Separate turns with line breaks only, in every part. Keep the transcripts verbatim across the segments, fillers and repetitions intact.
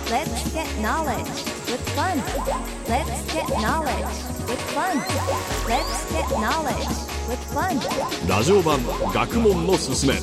Let's get knowledge with fun. Let's get knowledge with fun. Let's get knowledge with fun.
ラジオ版学問のすすめ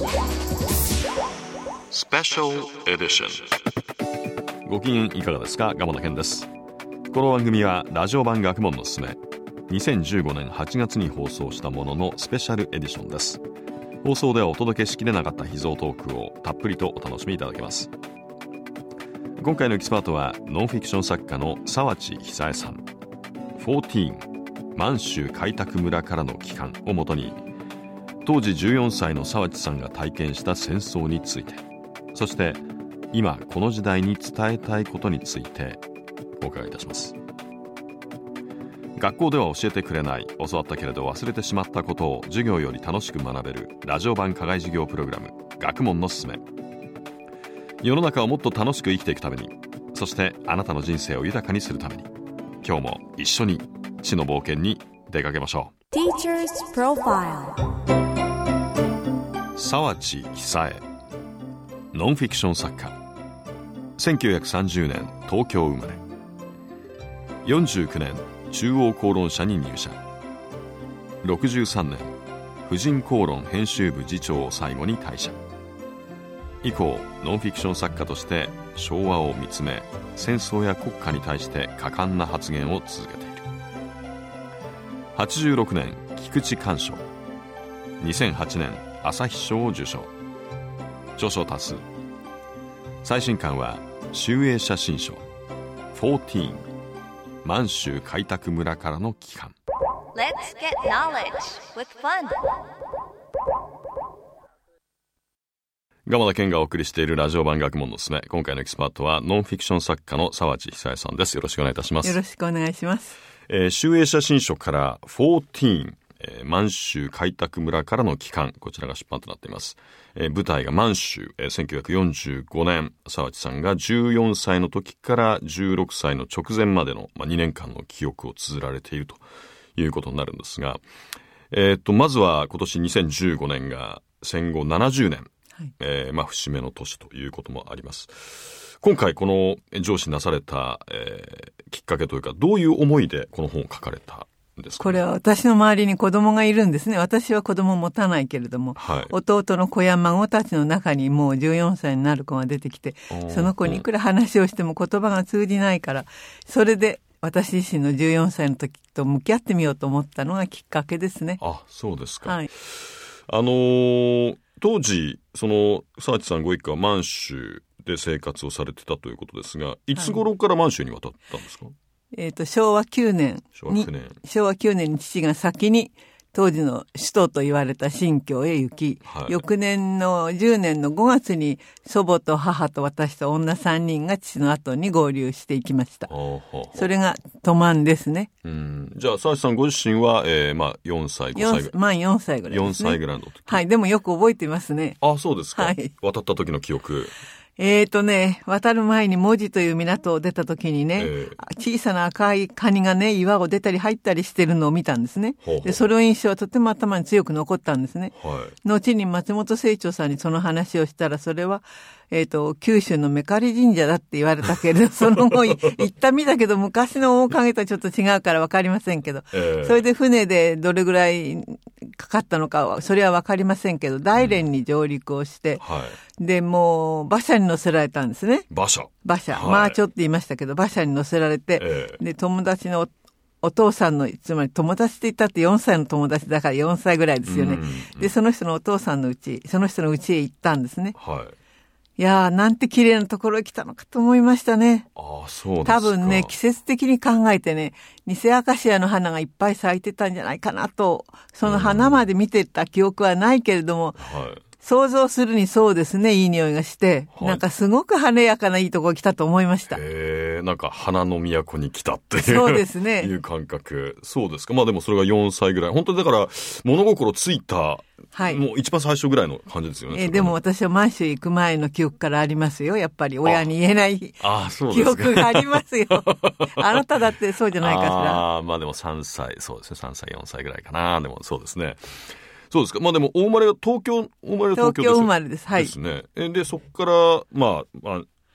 スペシャルエディション。ご機嫌いかがですか？鴨野健です。この番組はラジオ版学問のすすめにせんじゅうごねんはちがつに放送したもののスペシャルエディションです。放送ではお届けしきれなかった秘蔵トークをたっぷりとお楽しみいただけます。今回のエキスパートはノンフィクション作家の澤地久恵さん。じゅうよん満州開拓村からの帰還をもとに、当時じゅうよんさいの澤地さんが体験した戦争について、そして今この時代に伝えたいことについてお伺いいたします。学校では教えてくれない、教わったけれど忘れてしまったことを授業より楽しく学べるラジオ版課外授業プログラム、学問のすすめ。世の中をもっと楽しく生きていくために、そしてあなたの人生を豊かにするために、今日も一緒に知の冒険に出かけましょう。
Teacher's Profile。
澤地久恵、ノンフィクション作家。せんきゅうひゃくさんじゅうねん東京生まれ。よんじゅうきゅうねん中央公論社に入社。ろくじゅうさんねん婦人公論編集部次長を最後に退社。以降ノンフィクション作家として昭和を見つめ、戦争や国家に対して果敢な発言を続けている。はちじゅうろくねん菊池寛賞、にせんはちねん朝日賞を受賞。著書多数。最新刊は集英写真書じゅうよん満州開拓村からの帰還。
Let's get knowledge with fun。
蒲田健がお送りしているラジオ版学問のすすめ。今回のエキスパートはノンフィクション作家の澤地久恵さんです。よろしくお願いいたします。
よろしくお願いします。
えー、集英写真書からじゅうよん、えー、満州開拓村からの帰還、こちらが出版となっています。えー、舞台が満州、えー、せんきゅうひゃくよんじゅうごねん、澤地さんがじゅうよんさいの時からじゅうろくさいの直前までの、まあ、にねんかんの記憶を綴られているということになるんですが、えー、とまずは今年にせんじゅうごねんが戦後ななじゅうねん、はいえーまあ、節目の年ということもあります。今回この上司なされた、えー、きっかけというか、どういう思いでこの本を書かれたんですか？
これは私の周りに子供がいるんですね。私は子供を持たないけれども、はい、弟の子や孫たちの中にもうじゅうよんさいになる子が出てきて、その子にいくら話をしても言葉が通じないから、それで私自身のじゅうよんさいの時と向き合ってみようと思ったのがきっかけですね。
あ、そうですか。
はい、
あのー、当時その澤地さんご一家は満州で生活をされてたということですが、いつ頃から満州に渡ったんですか？はい、
えーと、昭和きゅうねんに、昭和きゅうねんに父が先に当時の首都と言われた新京へ行き、はい、翌年のじゅうねんのごがつに祖母と母と私と女さんにんが父の後に合流していきました。それが都満ですね。
うん、じゃあ澤地さんご自身は、えーまあ、よんさいごさいぐらい、
満よんさいぐらいですね。
よんさいぐらいの時。
はい、でもよく覚えていますね。
あ、そうですか。
はい、
渡った時の記憶。
えーとね、渡る前に門司という港を出た時にね、えー、小さな赤いカニがね、岩を出たり入ったりしてるのを見たんですね。ほうほう。で、その印象はとても頭に強く残ったんですね。はい、後に松本清張さんにその話をしたら、それは、えーと、九州のめかり神社だって言われたけれど、その後行ったみたけど、昔の面影とはちょっと違うから分かりませんけど、えー、それで船でどれぐらいかかったのかは、それは分かりませんけど、大連に上陸をして、うんはい、で、もう、馬車に乗せられたんですね。
馬車
馬車。はい、まあちょっと言いましたけど、馬車に乗せられて、えー、で、友達のお父さんの、つまり友達って言ったってよんさいの友達だからよんさいぐらいですよね。うんうん、で、その人のお父さんの家、その人の家へ行ったんですね。はいいやー、なんて綺麗なところへ来たのかと思いましたね。
ああ、そうですか。
多分ね、季節的に考えてね、偽アカシアの花がいっぱい咲いてたんじゃないかなと、その花まで見てた記憶はないけれども、はい、想像するにそうですね、いい匂いがして、はい、なんかすごく華やかないいところ来たと思いました。
へー、なんか花の都に来たっていう。
そうですね。
いう感覚。そうですか。まあでもそれがよんさいぐらい。本当にだから物心ついた、はい、もう一番最初ぐらいの感じですよね。
えー、でも私は満州行く前の記憶からありますよ。やっぱり親に言えない記憶がありますよ。あなただってそうじゃないかしら。
ああ、まあでもさんさい、そうですね。さんさい、よんさいぐらいかな。でもそうですね。そうですか。まあでも、お生まれは東京、お生まれは東京です。
東京生まれです。はい。
ですね。で、そこから、まあ、まあ、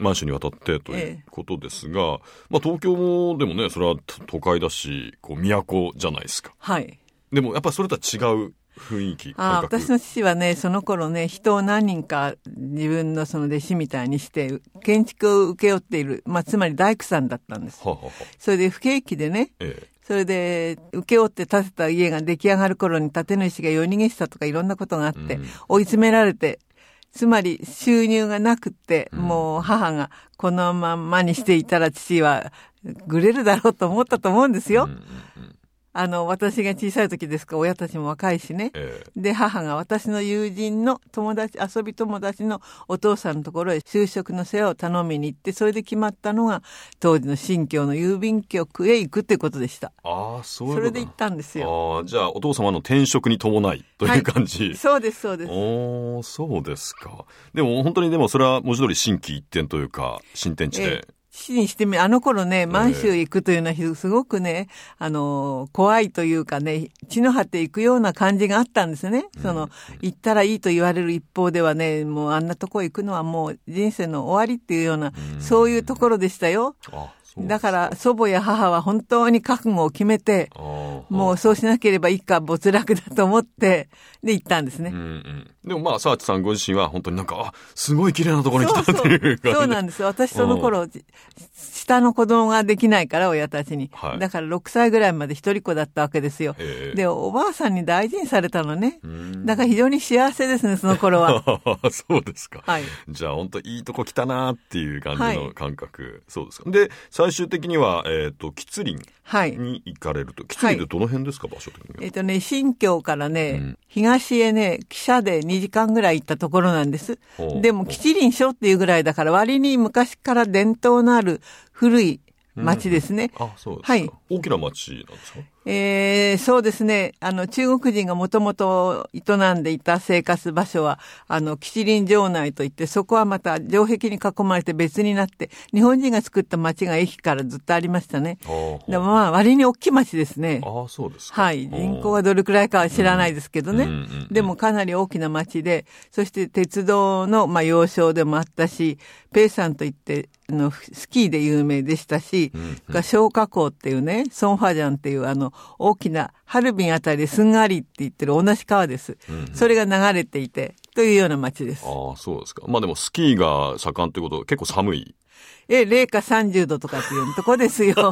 満州に渡ってということですが、ええ、まあ、東京もでもね、それは都会だし、こう都じゃないですか。
はい。
でもやっぱりそれとは違う雰囲気。
ああ、私の父はね、その頃ね、人を何人か自分のその弟子みたいにして建築を請け負っている、まあ、つまり大工さんだったんです。ははは。それで不景気でね、ええ、それで請け負って建てた家が出来上がる頃に建て主が夜逃げしたとかいろんなことがあって、うん、追い詰められて、つまり収入がなくって、うん、もう母がこのまんまにしていたら父はぐれるだろうと思ったと思うんですよ。うんうんうん、あの、私が小さい時ですから、親たちも若いしね。ええ、で、母が私の友人の友達、遊び友達のお父さんのところへ就職の世話を頼みに行って、それで決まったのが、当時の新京の郵便局へ行くっていうことでした。
ああ、そういうこと。
それで行ったんですよ。
ああ、じゃあ、お父様の転職に伴いという感じ。
はい、そうです、そうです。
おー、そうですか。でも、本当にでも、それは文字通り心機一転というか、新天地で。ええ、
父にしてみ、あの頃ね、満州行くというのはすごくね、あの、怖いというかね、血の張って行くような感じがあったんですね。うん、その、行ったらいいと言われる一方ではね、もうあんなとこ行くのはもう人生の終わりっていうような、うん、そういうところでしたよ。あ、だから祖母や母は本当に覚悟を決めて、もうそうしなければいいか没落だと思ってで行ったんですね。うんうん、
でもまあ澤地さんご自身は本当になんかあすごい綺麗なところに来たっていう感じで。
そうなんです。私その頃下の子供ができないから親たちに、はい、だからろくさいぐらいまで一人っ子だったわけですよ。でおばあさんに大事にされたのね。だから非常に幸せですねその頃は。
そうですか。はい、じゃあ本当いいとこ来たなっていう感じの感覚、はい、そうですか。で最終的には、えっと、吉林に行かれると。はい、吉林ってどの辺ですか、はい、場所的には。
えっとね、新京からね、うん、東へね、汽車でにじかんぐらい行ったところなんです。でも、吉林省っていうぐらいだから、割に昔から伝統のある古い町ですね。
うん、あ、そうですか。はい。大きな町なんですか？
えー、そうですね。あの、中国人がもともと営んでいた生活場所は、あの、吉林城内といって、そこはまた城壁に囲まれて別になって、日本人が作った町が駅からずっとありましたね。でもまあ、割に大きい町ですね。
ああ、そうですか。
はい。人口がどれくらいかは知らないですけどね。うんうんうんうん、でもかなり大きな町で、そして鉄道の、まあ、要衝でもあったし、ペイさんといって、あの、スキーで有名でしたし、うんうん、松花港っていうね、ソンファジャンっていう、あの、大きなハルビンあたりですんがりって言ってる同じ川です、うんうん。それが流れていて、というような町です。
ああ、そうですか。まあでもスキーが盛んということは結構寒い。
え、零下さんじゅうどとかっていうとこですよ。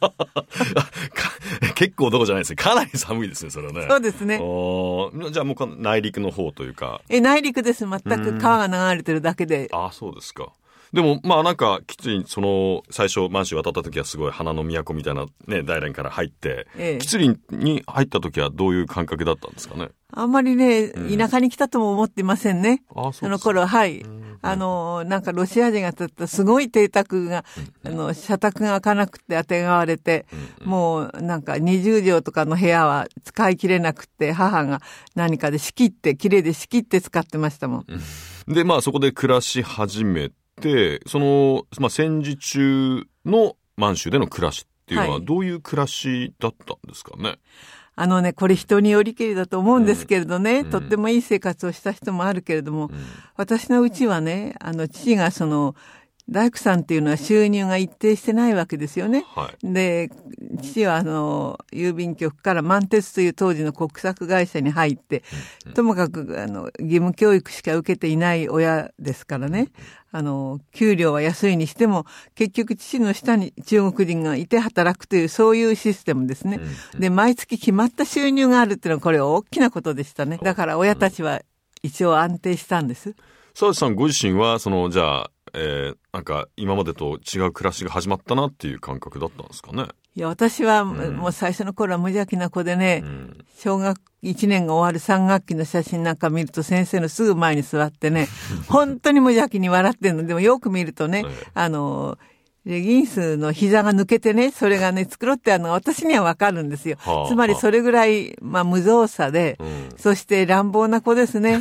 結構どこじゃないですね。かなり寒いですね、それはね。
そうですね。
じゃあもう内陸の方というか。
え、内陸です。全く川が流れてるだけで。
ああ、そうですか。でも、まあなんか、きつい、その、最初、満州渡った時はすごい花の都みたいなね、大連から入って、ええ、吉林に入った時はどういう感覚だったんですかね？
あんまりね、田舎に来たとも思ってませんね。
うん、ああ、そうですか。
その頃、はい。あの、なんかロシア人が建ったすごい邸宅が、うん、あの、社宅が開かなくて当てがわれて、うん、もうなんかにじゅうじょうとかの部屋は使い切れなくて、母が何かで仕切って、綺麗で仕切って使ってましたもん。
うん、で、まあそこで暮らし始めて、で、その、まあ、戦時中の満州での暮らしっていうのはどういう暮らしだったんですかね？はい、
あのね、これ人によりけりだと思うんですけれどね、うん、とってもいい生活をした人もあるけれども、うん、私のうちはね、あの、父がその、大工さんっていうのは収入が一定してないわけですよね。はい、で、父はあの、郵便局から満鉄という当時の国策会社に入って、うんうん、ともかくあの、義務教育しか受けていない親ですからね。あの、給料は安いにしても、結局父の下に中国人がいて働くという、そういうシステムですね。うんうん、で、毎月決まった収入があるっていうのは、これ大きなことでしたね。だから親たちは一応安定したんです。
澤地さんご自身は、その、じゃあ、えー、なんか今までと違う暮らしが始まったなっていう感覚だったんですかね？
いや、私は、うん、もう最初の頃は無邪気な子でね、うん、小学いちねんが終わるさん学期の写真なんか見ると先生のすぐ前に座ってね、本当に無邪気に笑ってるの。でもよく見るとね、あの、 レギンスの膝が抜けてね、それがね、繕ってあるのが私にはわかるんですよ。はあ、つまりそれぐらい、まあ、無造作で、うん、そして乱暴な子ですね。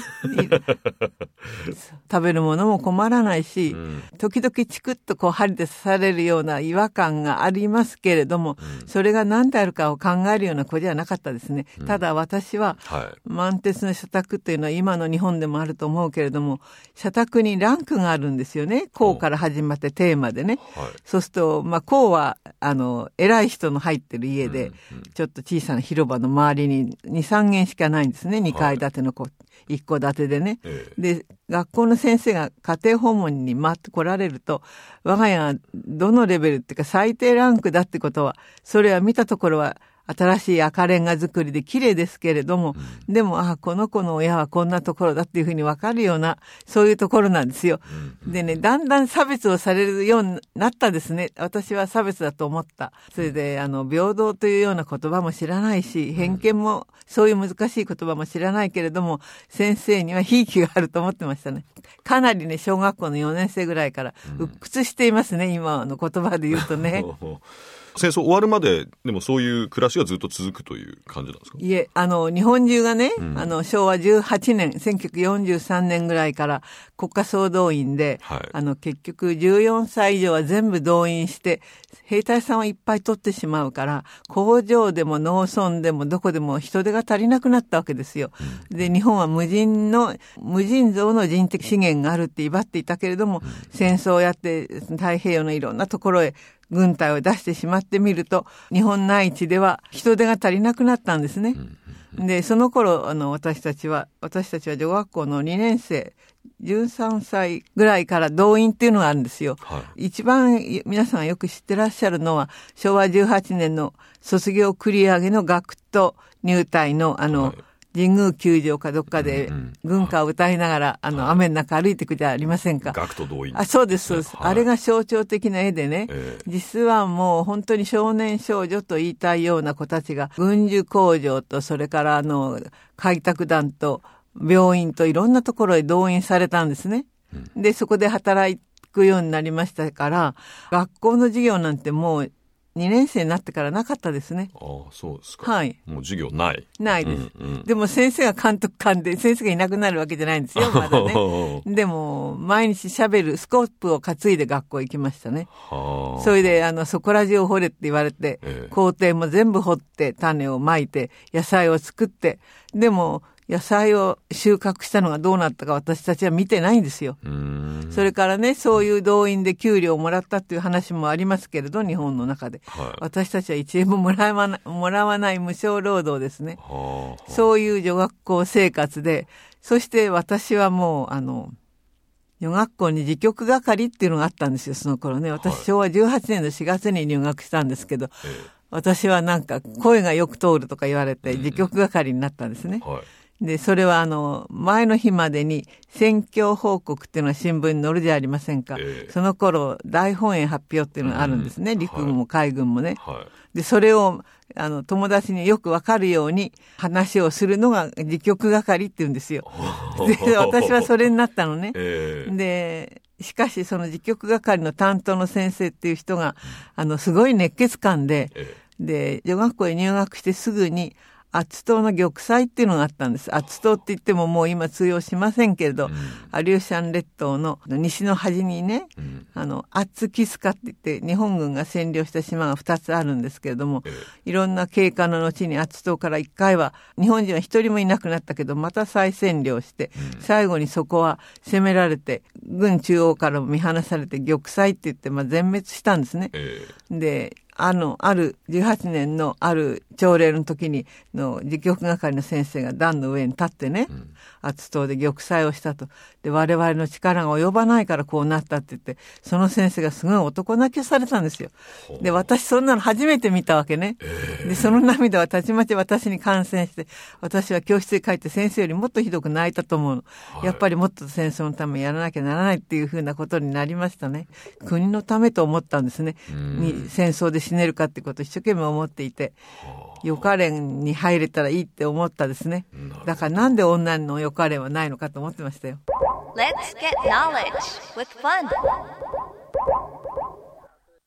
食べるものも困らないし、うん、時々チクッとこう針で刺されるような違和感がありますけれども、うん、それが何であるかを考えるような子じゃなかったですね。うん、ただ私は、はい、満鉄の社宅っていうのは今の日本でもあると思うけれども、社宅にランクがあるんですよね。校から始まってテーマでね。はい、そうすると、まあ、校は、あの、偉い人の入ってる家で、うんうん、ちょっと小さな広場の周りにに、さん軒しかないんですね。にかい建ての子、いっ戸建てでね。ええ、で、学校の先生が家庭訪問に回ってこられると、我が家がどのレベルっていうか最低ランクだってことは、それは見たところは、新しい赤レンガ作りで綺麗ですけれども、うん、でも、あ、この子の親はこんなところだっていうふうにわかるような、そういうところなんですよ。うん、でね、だんだん差別をされるようになったですね。私は差別だと思った。それで、あの、平等というような言葉も知らないし、偏見も、そういう難しい言葉も知らないけれども、先生にはひいきがあると思ってましたね。かなりね、小学校のよねん生ぐらいから鬱屈していますね、今の言葉で言うとね。
戦争終わるまででもそういう暮らしがずっと続くという感じなんですか？
いえ、あの日本中がね、うん、あの昭和じゅうはちねんせんきゅうひゃくよんじゅうさんねんぐらいから国家総動員で、はい、あの結局じゅうよんさい以上は全部動員して兵隊さんはいっぱい取ってしまうから工場でも農村でもどこでも人手が足りなくなったわけですよ、うん、で日本は無人の無尽蔵の人的資源があるって威張っていたけれども、うん、戦争をやって太平洋のいろんなところへ軍隊を出してしまってみると日本内地では人手が足りなくなったんですね、うん、でその頃あの私たちは私たちは女学校のにねん生じゅうさんさいぐらいから動員っていうのがあるんですよ、はい、一番皆さんがよく知ってらっしゃるのは昭和じゅうはちねんの卒業繰り上げの学徒入隊のあの、はい、神宮球場かどっかで軍歌を歌いながら、うんうん、あの、はい、雨の中歩いていくじゃありませんか。
学徒動員。
あ、そうです、そうです。はい、あれが象徴的な絵でね、えー、実はもう本当に少年少女と言いたいような子たちが軍需工場とそれからあの、開拓団と病院といろんなところへ動員されたんですね。うん、で、そこで働くようになりましたから、学校の授業なんてもう、にねん生になってからなかったですね。
ああ、そうですか。
はい。
もう授業ない。
ないです。
うんうん、
でも先生が監督官で、先生がいなくなるわけじゃないんですよ、まだね。でも、毎日喋るスコップを担いで学校行きましたね。はあ、それで、あの、そこら中を掘れって言われて、ええ、校庭も全部掘って、種をまいて、野菜を作って、でも、野菜を収穫したのがどうなったか私たちは見てないんですよ。うーん、それからね、そういう動員で給料をもらったっていう話もありますけれど、日本の中で。はい、私たちはいちえんももらわな、もらわない無償労働ですね。はあ、そういう女学校生活で、そして私はもう、あの、女学校に自局係っていうのがあったんですよ、その頃ね。私、はい、昭和じゅうはちねんのしがつに入学したんですけど、ええ、私はなんか声がよく通るとか言われて、自局係になったんですね。うん、はい、で、それはあの、前の日までに選挙報告っていうのが新聞に載るじゃありませんか。えー、その頃、大本営発表っていうのがあるんですね。うん、陸軍も海軍もね。はい、で、それを、あの、友達によくわかるように話をするのが自局係って言うんですよ。で、私はそれになったのね。えー、で、しかしその自局係の担当の先生っていう人が、あの、すごい熱血感で、えー、で、女学校へ入学してすぐに、厚島の玉砕っていうのがあったんです。厚島って言ってももう今通用しませんけれど、うん、アリューシャン列島の西の端にね、うん、あの、アッツキスカって言って日本軍が占領した島がふたつあるんですけれども、ええ、いろんな経過の後に厚島からいっかいは日本人は一人もいなくなったけど、また再占領して、うん、最後にそこは攻められて、軍中央からも見放されて玉砕って言って、まあ、全滅したんですね。ええ、で、あの、ある、じゅうはちねんのある朝礼の時に、の、自局係の先生が段の上に立ってね、厚島で玉砕をしたと。で、我々の力が及ばないからこうなったって言って、その先生がすごい男泣きをされたんですよ。で、私そんなの初めて見たわけね。で、その涙はたちまち私に感染して、私は教室に帰って先生よりもっとひどく泣いたと思うの。やっぱりもっと戦争のためにやらなきゃならないっていうふうなことになりましたね。国のためと思ったんですね。に戦争で死ねるかってことを一生懸命思っていて、予科練に入れたらいいって思ったですね。だからなんで女の予科練はないのかと思ってましたよ。
Let's get knowledge with fun.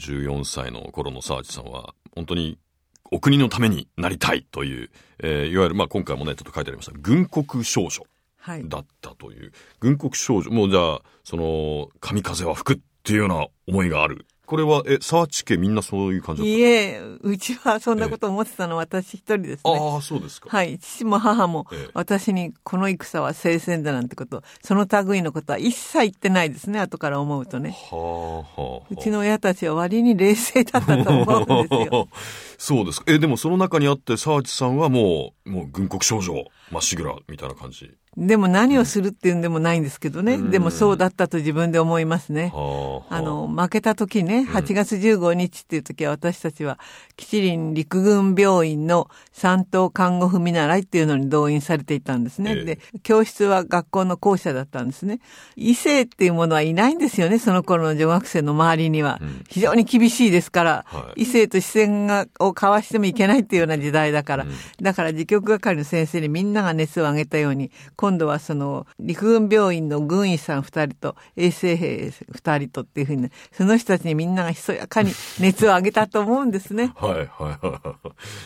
じゅうよんさいの頃の沢地さんは本当にお国のためになりたいという、えー、いわゆるまあ今回もねちょっと書いてありました軍国少女だったという、はい、軍国少女もうじゃあその神風は吹くっていうような思いがある。これはえ沢地家みんなそういう感じだった？
いえ、うちはそんなこと思ってたのは私一人ですね。
ああ、そうですか。
はい、父も母も私にこの戦は聖戦だなんてこと、その類のことは一切言ってないですね。後から思うとね。はあはあはあ、うちの親たちは割に冷静だったと思うんですよ。
そうですか。えでもその中にあって沢地さんはもうもう軍国少女まっしぐらみたいな感じ。
でも何をするっていうんでもないんですけどね、うん、でもそうだったと自分で思いますね。
はあ、
あの負けた時ね、はちがつじゅうごにちっていう時は私たちは吉林陸軍病院の三等看護婦見習いっていうのに動員されていたんですね、ええ、で教室は学校の校舎だったんですね。異性っていうものはいないんですよね、その頃の女学生の周りには、うん、非常に厳しいですから、はい、異性と視線がを交わしてもいけないっていうような時代だから、うん、だから自局係の先生にみんなが熱を上げたように、今度はその陸軍病院の軍医さんふたりと衛生兵ふたりとっていうふうに、ね、その人たちにみんながひそやかに熱を上げたと思うんですね。
はいはいはい。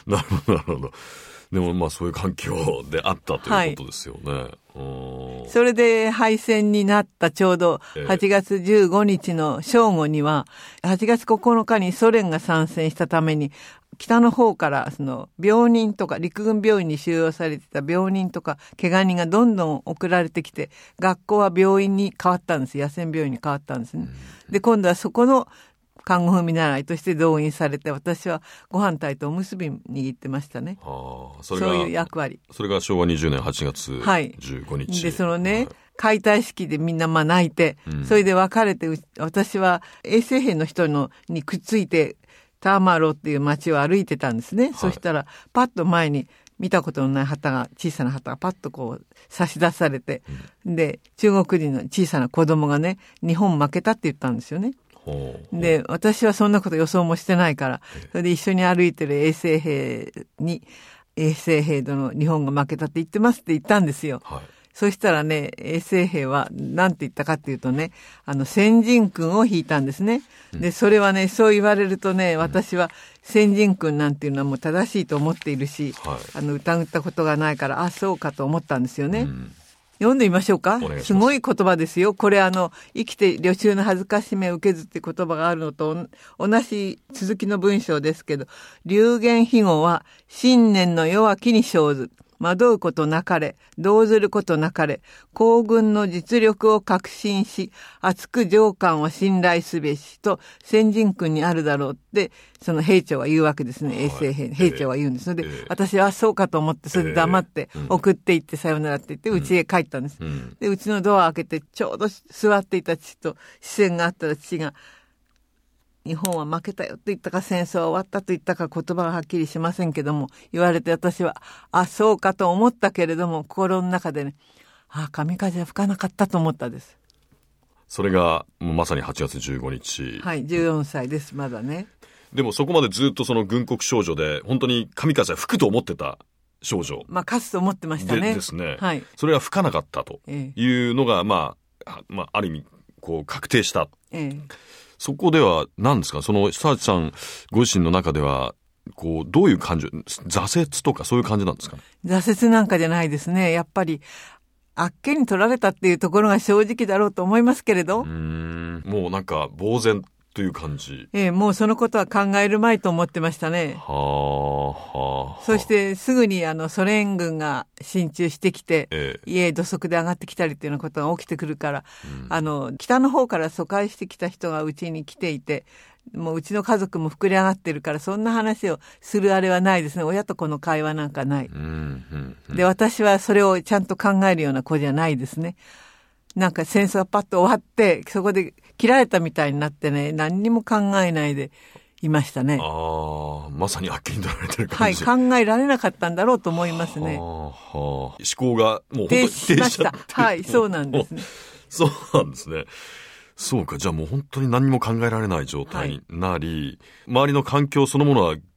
なるほどなるほど。でもまあそういう環境であったということですよね。はい、うん、そ
れで敗戦になったちょうどはちがつじゅうごにちの正午には、はちがつここのかにソ連が参戦したために北の方からその病人とか陸軍病院に収容されてた病人とか怪我人がどんどん送られてきて、学校は病院に変わったんです。野戦病院に変わったんですね。で今度はそこの看護婦見習いとして動員されて、私はご飯炊いておむすび握ってましたね。
はあ、
それがそういう役割。
それがしょうわにじゅうねんはちがつじゅうごにち、はい、
でそのね、はい、解体式でみんなまあ泣いて、うん、それで別れて、私は衛生兵の人のにくっついてターマロっていう街を歩いてたんですね、はい、そしたらパッと前に見たことのない旗が、小さな旗がパッとこう差し出されて、うん、で中国人の小さな子供がね、日本負けたって言ったんですよね。で私はそんなこと予想もしてないから、それで一緒に歩いてる衛生兵に、衛生兵殿日本が負けたって言ってますって言ったんですよ、はい、そしたらね、衛生兵は何て言ったかっていうとね、あの先人訓を引いたんですね、うん、でそれはね、そう言われるとね、私は先人訓なんていうのはもう正しいと思っているし、はい、あの疑ったことがないから、あそうかと思ったんですよね、うん、読んでみましょうか。すごい言葉ですよ。これあの生きて旅中の恥ずかしめを受けずって言葉があるのと同じ続きの文章ですけど、流言飛語は信念の弱きに生ず、惑うことなかれ、動ずることなかれ、皇軍の実力を確信し、厚く上官を信頼すべしと先人訓にあるだろうってその兵長は言うわけですね。衛生兵、兵長は言うんですので、えー、私はそうかと思って、それで黙って送っていってさよならって言って家へ帰ったんです、うん、でうちのドアを開けてちょうど座っていた父と視線があったら、父が日本は負けたよと言ったか、戦争は終わったと言ったか、言葉ははっきりしませんけども、言われて私はあそうかと思ったけれども、心の中でね、あ神風は吹かなかったと思ったです。
それがまさにはちがつじゅうごにち。
はい、じゅうよんさいです、まだね。
でもそこまでずっとその軍国少女で本当に神風は吹くと思ってた少女、
まあ勝つと思ってましたね。
でですね、はい、それが吹かなかったというのが、ええ、まあ、まあある意味こう確定した、ええ、そこでは何ですか、その沢地さんご自身の中ではこうどういう感情、挫折とかそういう感じなんですかね。
挫折なんかじゃないですね。やっぱりあっけに取られたっていうところが正直だろうと思いますけれど、うー
ん、もうなんか呆然という感じ。
ええ、もうそのことは考えるまいと思ってましたね。
はあ、はあ、
そしてすぐにあのソ連軍が進駐してきて、ええ、家へ土足で上がってきたりっていうようなことが起きてくるから、うん、あの北の方から疎開してきた人がうちに来ていて、もううちの家族も膨れ上がってるから、そんな話をするあれはないですね。親と子の会話なんかない、うんうんうん、で私はそれをちゃんと考えるような子じゃないですね。なんか戦争がパッと終わってそこで切られたみたいになってね、何にも考えないでいましたね。
ああ、まさにあっけに取られてる感じ。
はい、考えられなかったんだろうと思いますね。はあ、
はあ、思考がもう本当に停止
しました。はい、そうなんですね。
そうなんですね。そうか、じゃあもう本当に何も考えられない状態になり、はい、周りの環境そのものは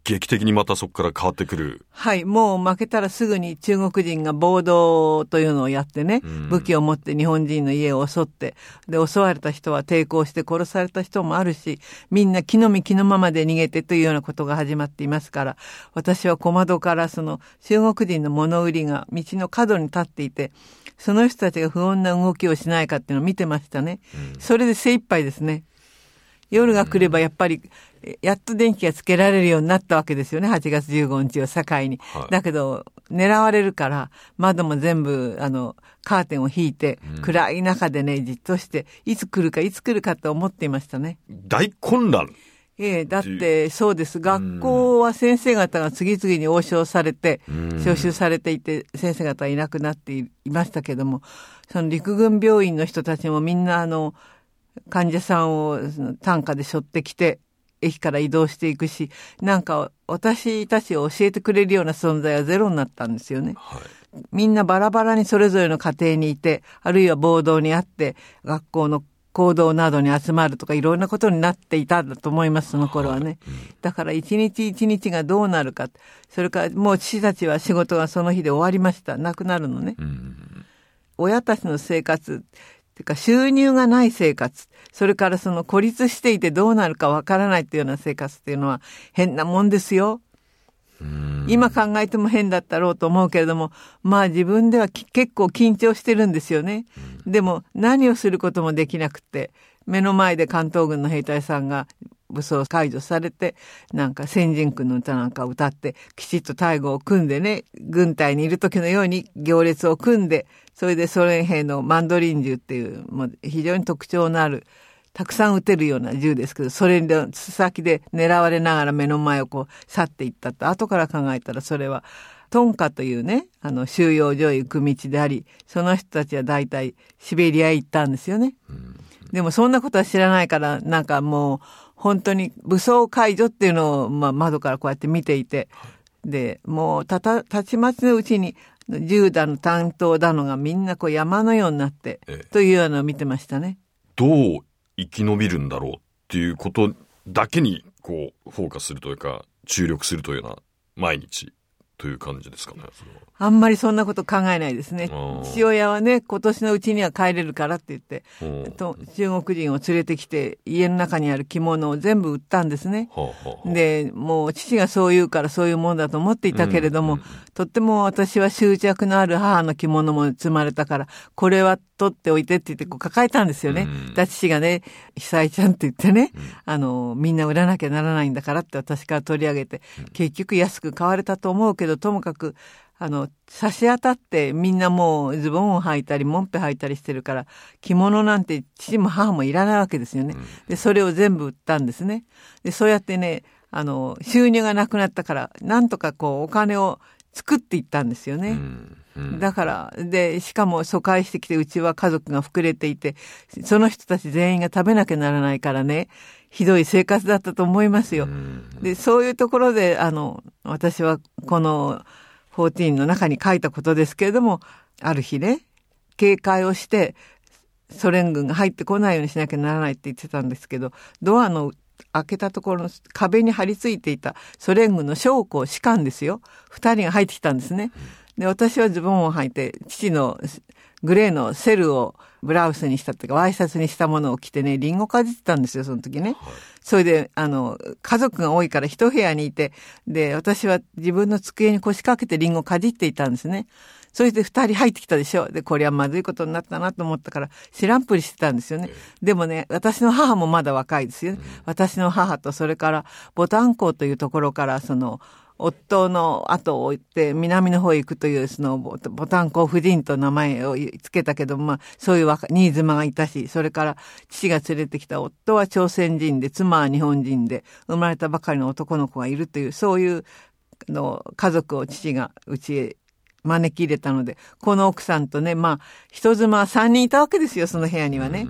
劇的にまたそこから変わってくる。
はい、もう負けたらすぐに中国人が暴動というのをやってね、うん、武器を持って日本人の家を襲って、で、襲われた人は抵抗して殺された人もあるし、みんな気の身気のままで逃げてというようなことが始まっていますから、私は小窓からその中国人の物売りが道の角に立っていて、その人たちが不穏な動きをしないかっていうのを見てましたね。うん、それで精一杯ですね。夜が来ればやっぱり、やっと電気がつけられるようになったわけですよね。はちがつじゅうごにちを境に。はい、だけど、狙われるから、窓も全部、あの、カーテンを引いて、うん、暗い中でね、じっとして、いつ来るか、いつ来るかと思っていましたね。
大混乱。
ええ、だって、そうです。学校は先生方が次々に応召されて、招集されていて、先生方はいなくなっていましたけども、その陸軍病院の人たちもみんな、あの、患者さんを担架で背負ってきて、駅から移動していくし、なんか私たちを教えてくれるような存在はゼロになったんですよね。はい、みんなバラバラにそれぞれの家庭にいて、あるいは暴動にあって、学校の行動などに集まるとかいろんなことになっていたんだと思います、その頃はね。はい、だから一日一日がどうなるか、それからもう父たちは仕事がその日で終わりました。なくなるのね。うん、親たちの生活、てか収入がない生活、それからその孤立していてどうなるかわからないっていうような生活っていうのは変なもんですよ。今考えても変だったろうと思うけれども、まあ自分では結構緊張してるんですよね。でも何をすることもできなくて、目の前で関東軍の兵隊さんが武装解除されて、なんか先人君の歌なんかを歌って、きちっと隊伍を組んでね、軍隊にいる時のように行列を組んで、それでソ連兵のマンドリン銃っていう、もう非常に特徴のある、たくさん撃てるような銃ですけど、それで筒先で狙われながら目の前をこう去っていったと、後から考えたらそれは、トンカというね、あの収容所へ行く道であり、その人たちは大体シベリアへ行ったんですよね。うん、でもそんなことは知らないから、なんかもう本当に武装解除っていうのを、まあ、窓からこうやって見ていて、で、もうたた、たちまちのうちに銃だの担当だのがみんなこう山のようになって、ええ、というようなのを見てましたね。
どう生き延びるんだろうっていうことだけにこうフォーカスするというか注力するというような毎日という感じですかね。それは
あんまりそんなこと考えないですね。父親はね、今年のうちには帰れるからって言って、と中国人を連れてきて家の中にある着物を全部売ったんですね。はあはあ、で、もう父がそう言うからそういうもんだと思っていたけれども、うんうん、とっても私は執着のある母の着物も積まれたから、これは取っておいてって言ってこう抱えたんですよね。うん、だ父がね、久井ちゃんって言ってね、うん、あの、みんな売らなきゃならないんだからって私から取り上げて、うん、結局安く買われたと思うけど、ともかく、あの、差し当たってみんなもうズボンを履いたり、もんぺ履いたりしてるから、着物なんて父も母もいらないわけですよね。で、それを全部売ったんですね。で、そうやってね、あの、収入がなくなったから、なんとかこう、お金を作っていったんですよね。うんうん、だから、で、しかも疎開してきて、うちは家族が膨れていて、その人たち全員が食べなきゃならないからね、ひどい生活だったと思いますよ。で、そういうところで、あの、私はこの、じゅうよんの中に書いたことですけれども、ある日ね、警戒をして、ソ連軍が入ってこないようにしなきゃならないって言ってたんですけど、ドアの開けたところの壁に張り付いていたソ連軍の将校士官ですよ。二人が入ってきたんですね。で、私はズボンを履いて、父のグレーのセルをブラウスにしたっていうか、ワイシャツにしたものを着てね、リンゴかじってたんですよ、その時ね。はい、それで、あの、家族が多いから一部屋にいて、で、私は自分の机に腰掛けてリンゴかじっていたんですね。それで二人入ってきたでしょ。で、これはまずいことになったなと思ったから、知らんぷりしてたんですよね。でもね、私の母もまだ若いですよね。私の母と、それから、ボタン港というところから、その、夫の後を追って南の方へ行くというそのボタン港夫人と名前をつけたけど、まあそういう新妻がいたし、それから父が連れてきた夫は朝鮮人で妻は日本人で生まれたばかりの男の子がいるという、そういうの家族を父がうちへ招き入れたので、この奥さんとね、まあ人妻はさんにんいたわけですよ、その部屋にはね。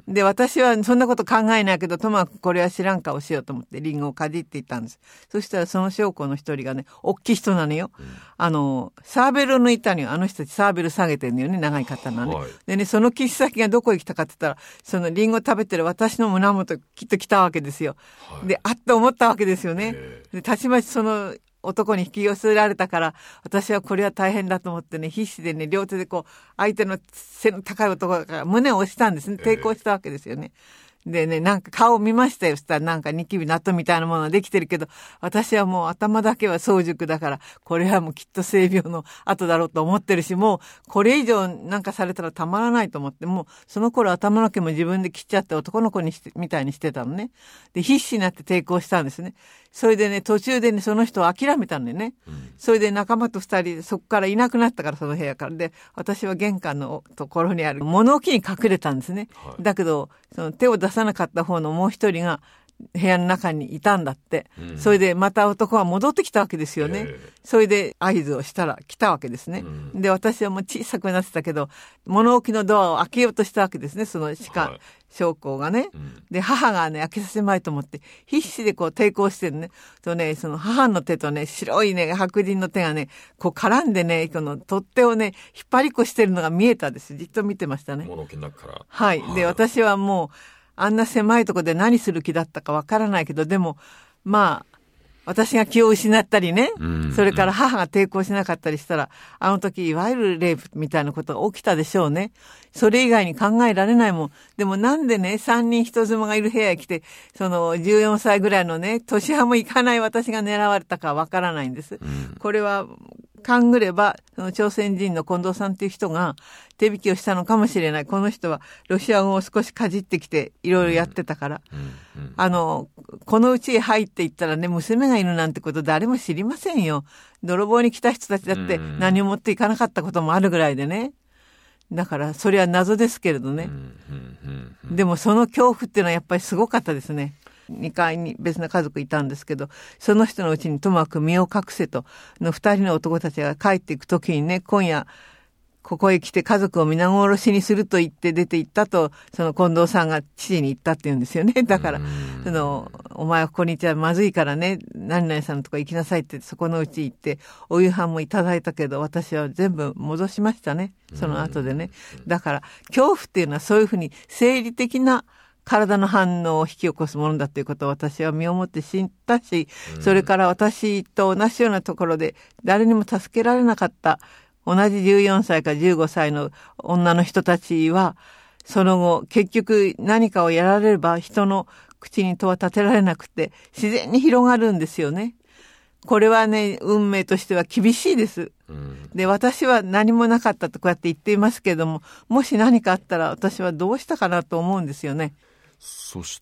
で、私はそんなこと考えないけど、ともかくこれは知らん顔しようと思ってリンゴをかじっていったんです。そしたらその将校の一人がね、大きい人なのよ。うん、あの、サーベルを抜いたのよ。あの人たちサーベル下げてるのよね、長い方なのね、はい。でね、その切っ先がどこへ来たかって言ったら、そのリンゴ食べてる私の胸元きっと来たわけですよ。はい、で、あっと思ったわけですよね。で、たちまちその、男に引き寄せられたから、私はこれは大変だと思ってね、必死でね、両手でこう、相手の背の高い男が胸を押したんですね。抵抗したわけですよね。でね、なんか顔を見ましたよ。そしたらなんかニキビの跡みたいなものができてるけど、私はもう頭だけは早熟だから、これはもうきっと性病の跡だろうと思ってるし、もうこれ以上なんかされたらたまらないと思って、もうその頃頭の毛も自分で切っちゃって男の子にしてみたいにしてたのね。で、必死になって抵抗したんですね。それでね、途中でね、その人を諦めたんだよね。うん、それで仲間と二人、そこからいなくなったから、その部屋から。で、私は玄関のところにある物置に隠れたんですね。はい、だけど、その手を出さなかった方のもう一人が部屋の中にいたんだって。うん、それでまた男は戻ってきたわけですよね。えー、それで合図をしたら来たわけですね。うん、で、私はもう小さくなってたけど、物置のドアを開けようとしたわけですね、その士官。はい、将校がね、うん、で母がね開けさせまいと思って必死でこう抵抗してるね。とね、その母の手とね、白いね白人の手がねこう絡んでね、この取っ手をね引っ張りっこしてるのが見えたんです。じっと見てましたね。
物置の中から。
はい。で、私はもうあんな狭いところで何する気だったかわからないけど、でもまあ私が気を失ったりね、うん、それから母が抵抗しなかったりしたら、あの時いわゆるレイプみたいなことが起きたでしょうね。それ以外に考えられないもん。でもなんでね、三人人妻がいる部屋へ来て、そのじゅうよんさいぐらいのね、年派もいかない私が狙われたかわからないんです。うん、これは勘ぐれば、その朝鮮人の近藤さんっていう人が手引きをしたのかもしれない。この人はロシア語を少しかじってきていろいろやってたから、うんうんうん、あのこの家へ入っていったらね、娘がいるなんてこと誰も知りませんよ。泥棒に来た人たちだって何を持っていかなかったこともあるぐらいでね。だからそれは謎ですけれどね、うんうんうん、でもその恐怖っていうのはやっぱりすごかったですね。にかいに別な家族いたんですけど、その人のうちにともかく身を隠せと、の二人の男たちが帰っていくときにね、今夜ここへ来て家族を皆殺しにすると言って出て行ったと、その近藤さんが父に言ったって言うんですよね。だから、その、お前はここにいちゃまずいからね、何々さんのとこ行きなさいって、そこのうち行って、お夕飯もいただいたけど、私は全部戻しましたね。その後でね。だから、恐怖っていうのはそういうふうに生理的な体の反応を引き起こすものだということを私は身をもって知ったし、それから私と同じようなところで誰にも助けられなかった同じじゅうよんさいかじゅうごさいの女の人たちは、その後結局何かをやられれば人の口に戸は立てられなくて自然に広がるんですよね。これはね、運命としては厳しいです。うん、で、私は何もなかったとこうやって言っていますけれども、もし何かあったら私はどうしたかなと思うんですよね。
そして、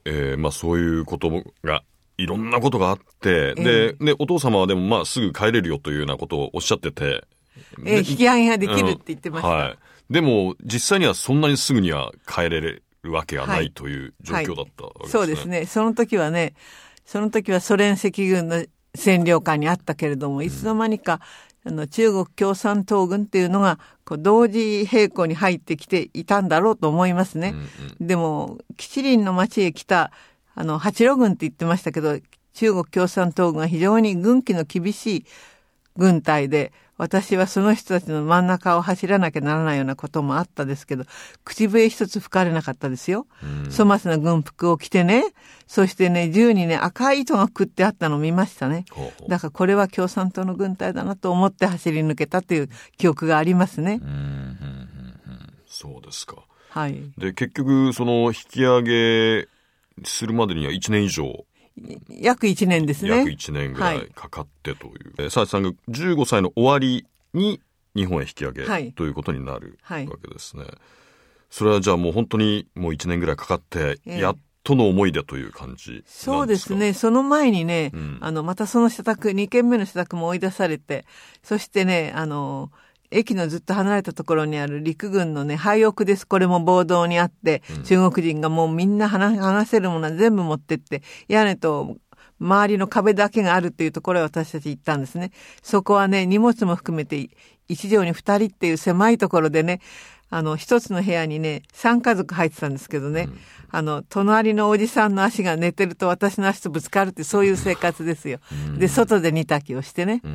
えー、まあそういうことがいろんなことがあって、えー、で、で、お父様はでもまあすぐ帰れるよというようなことをおっしゃってて、
えー、引き上げができるって言ってました、うん。はい。
でも実際にはそんなにすぐには帰れるわけがない、はい、という状況だったわけですね。
そうですね。その時はね、その時はソ連赤軍の占領下にあったけれども、いつの間にか、うん、あの中国共産党軍っていうのがこう同時並行に入ってきていたんだろうと思いますね。うんうん、でも吉林の町へ来たあの八路軍って言ってましたけど、中国共産党軍が非常に軍紀の厳しい軍隊で、私はその人たちの真ん中を走らなきゃならないようなこともあったですけど、口笛一つ吹かれなかったですよ。粗末な軍服を着てね、そしてね、銃にね、赤い糸がくってあったのを見ましたね。ほうほう。だからこれは共産党の軍隊だなと思って走り抜けたという記憶がありますね。うんうんうんうん、
そうですか。
はい。で、
結局その引き上げするまでにはいちねん以上、
約いちねんですね。
約いちねんぐらいかかってという。佐々木さんがじゅうごさいの終わりに日本へ引き上げ、はい、ということになるわけですね。はい、それはじゃあもう本当にもういちねんぐらいかかって、えー、やっとの思い出という感じなんですか？
そうですね。その前にね、うん、あの、またその社宅、にけんめの社宅も追い出されて、そしてね、あの、駅のずっと離れたところにある陸軍のね、廃屋です。これも暴動にあって、うん、中国人がもうみんな話せるものは全部持ってって、屋根と周りの壁だけがあるっていうところへ私たち行ったんですね。そこはね、荷物も含めて一畳に二人っていう狭いところでね、 あの、一つの部屋にね、三家族入ってたんですけどね、うん、あの、隣のおじさんの足が寝てると私の足とぶつかるって、そういう生活ですよ。うん、で、外で煮炊きをしてね。うん、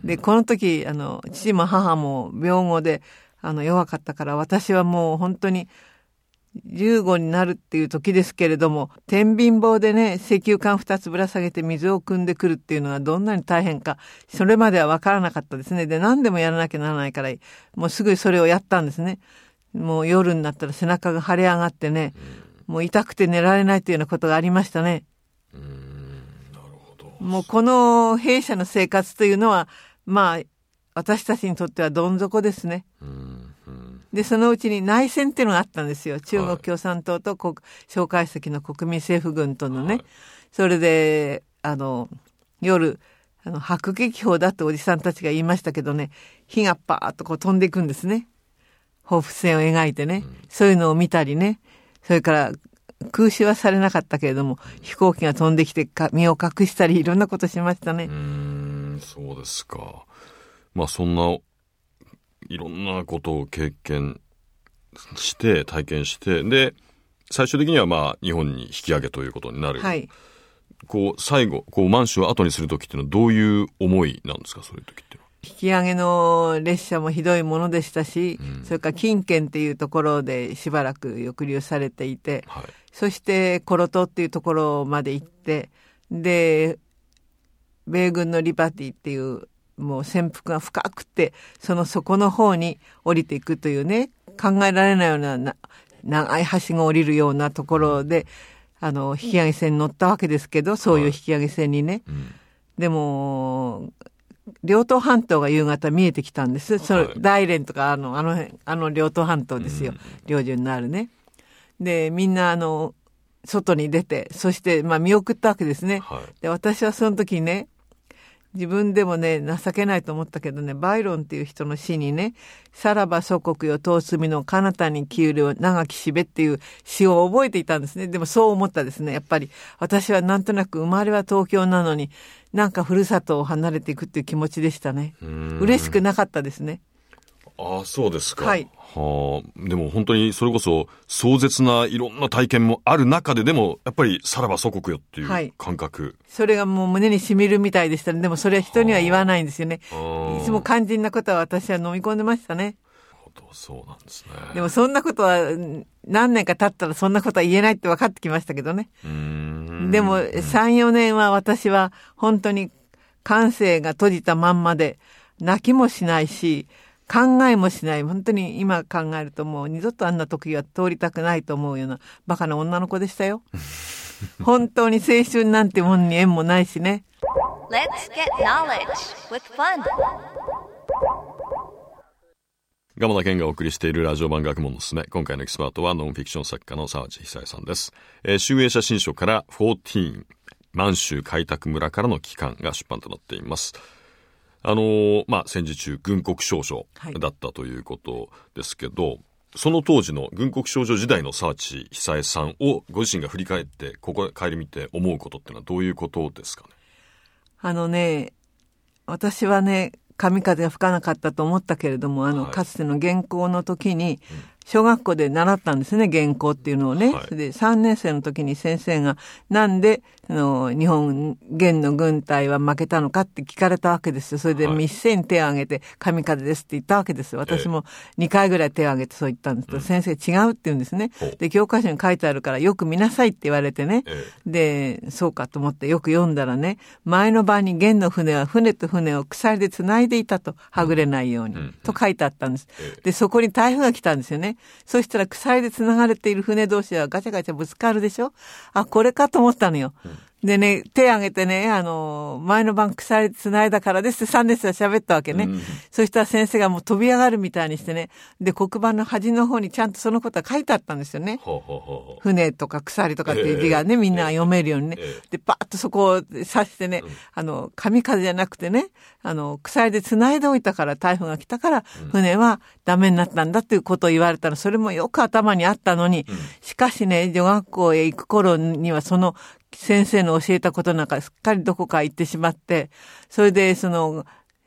で、この時、あの、父も母も病後で、あの、弱かったから、私はもう本当に、じゅうごになるっていう時ですけれども、天秤棒でね、石油缶二つぶら下げて水を汲んでくるっていうのはどんなに大変か、それまでは分からなかったですね。で、何でもやらなきゃならないから、もうすぐそれをやったんですね。もう夜になったら背中が腫れ上がってね、もう痛くて寝られないというようなことがありましたね。
うーん、なるほど。
もうこの弊社の生活というのは、まあ、私たちにとってはどん底ですね。うんで、そのうちに内戦っていうのがあったんですよ。中国共産党と国、蒋介石の国民政府軍とのね。はい、それで、あの、夜、あの、迫撃砲だっておじさんたちが言いましたけどね、火がパーッとこう飛んでいくんですね。放物線を描いてね、うん。そういうのを見たりね。それから、空襲はされなかったけれども、うん、飛行機が飛んできてか身を隠したり、いろんなことしましたね。
うーん、そうですか。まあ、そんないろんなことを経験して体験してで最終的にはまあ日本に引き上げということになる、
はい、
こう最後こう満州を後にする時っていうのはどういう思いなんですか？そういう時っていうのは
引き上げの列車もひどいものでしたし、うん、それから金県っていうところでしばらく抑留されていて、はい、そしてコロトっていうところまで行ってで米軍のリバティっていうもう潜伏が深くてその底の方に降りていくというね考えられないようなな長い橋が降りるようなところであの引き上げ船に乗ったわけですけどそういう引き上げ船にね、はいうん、でも両東半島が夕方見えてきたんです、はい、それ大連とかあのあの辺あの両東半島ですよ、うん、両順のあるねでみんなあの外に出てそしてまあ見送ったわけですね、はい、で私はその時にね自分でもね情けないと思ったけどねバイロンっていう人の詩にねさらば祖国よ遠隅の彼方に消える長きしべっていう詩を覚えていたんですね。でもそう思ったですね。やっぱり私はなんとなく生まれは東京なのになんかふるさとを離れていくっていう気持ちでしたね。嬉しくなかったですね。
ああそうですか。
はい。
はあ、でも本当にそれこそ壮絶ないろんな体験もある中ででもやっぱりさらば祖国よっていう感覚、はい、
それがもう胸に染みるみたいでしたね。でもそれは人には言わないんですよね。いつも肝心なことは私は飲み込んでましたね。
そうなんですね。
でもそんなことは何年か経ったらそんなことは言えないって分かってきましたけどね。うーんでもさん、よねんは私は本当に感性が閉じたまんまで泣きもしないし考えもしない。本当に今考えるともう二度とあんな時は通りたくないと思うようなバカな女の子でしたよ。本当に青春なんてもんに縁もないしね。
Let's get knowledge with fun.
蒲田健がお送りしているラジオ版学問のすすめ。今回のエキスパートはノンフィクション作家の沢地久恵さんです。えー、集英社新書からじゅうよん満州開拓村からの帰還が出版となっています。あのー、まあ、戦時中軍国少女だったということですけど、はい、その当時の軍国少女時代の沢地久恵さんをご自身が振り返ってここ帰り見て思うことってのはどういうことですかね？
あのね、私はね、神風が吹かなかったと思ったけれども、あの、はい、かつての元寇の時に、小学校で習ったんですね、元寇っていうのをね。はい、で、さんねん生の時に先生が、なんで、あの、日本、元の軍隊は負けたのかって聞かれたわけですよ。それで、一斉に手を挙げて、神風ですって言ったわけですよ。私もにかいぐらい手を挙げてそう言ったんですけど、えー、先生違うって言うんですね。で、教科書に書いてあるからよく見なさいって言われてね。えー、で、そうかと思ってよく読んだらね、前の晩に元の船は船と船を鎖で繋いでいたと、はぐれないように、うん、と書いてあったんです。で、そこに台風が来たんですよね。そしたら鎖で繋がれている船同士はガチャガチャぶつかるでしょ。あ、これかと思ったのよ。うんでね、手挙げてね、あの、前の晩鎖で繋いだからですってさんねん生は喋ったわけね。うん、そしたら先生がもう飛び上がるみたいにしてね、で、黒板の端の方にちゃんとそのことが書いてあったんですよね。ほうほうほう船とか鎖とかっていう字がね、えー、みんな読めるようにね。えー、で、パーッとそこを刺してね、うん、あの、神風じゃなくてね、あの、鎖で繋いでおいたから台風が来たから、船はダメになったんだっていうことを言われたら、それもよく頭にあったのに、うん、しかしね、女学校へ行く頃にはその、先生の教えたことなんかすっかりどこか行ってしまって、それでその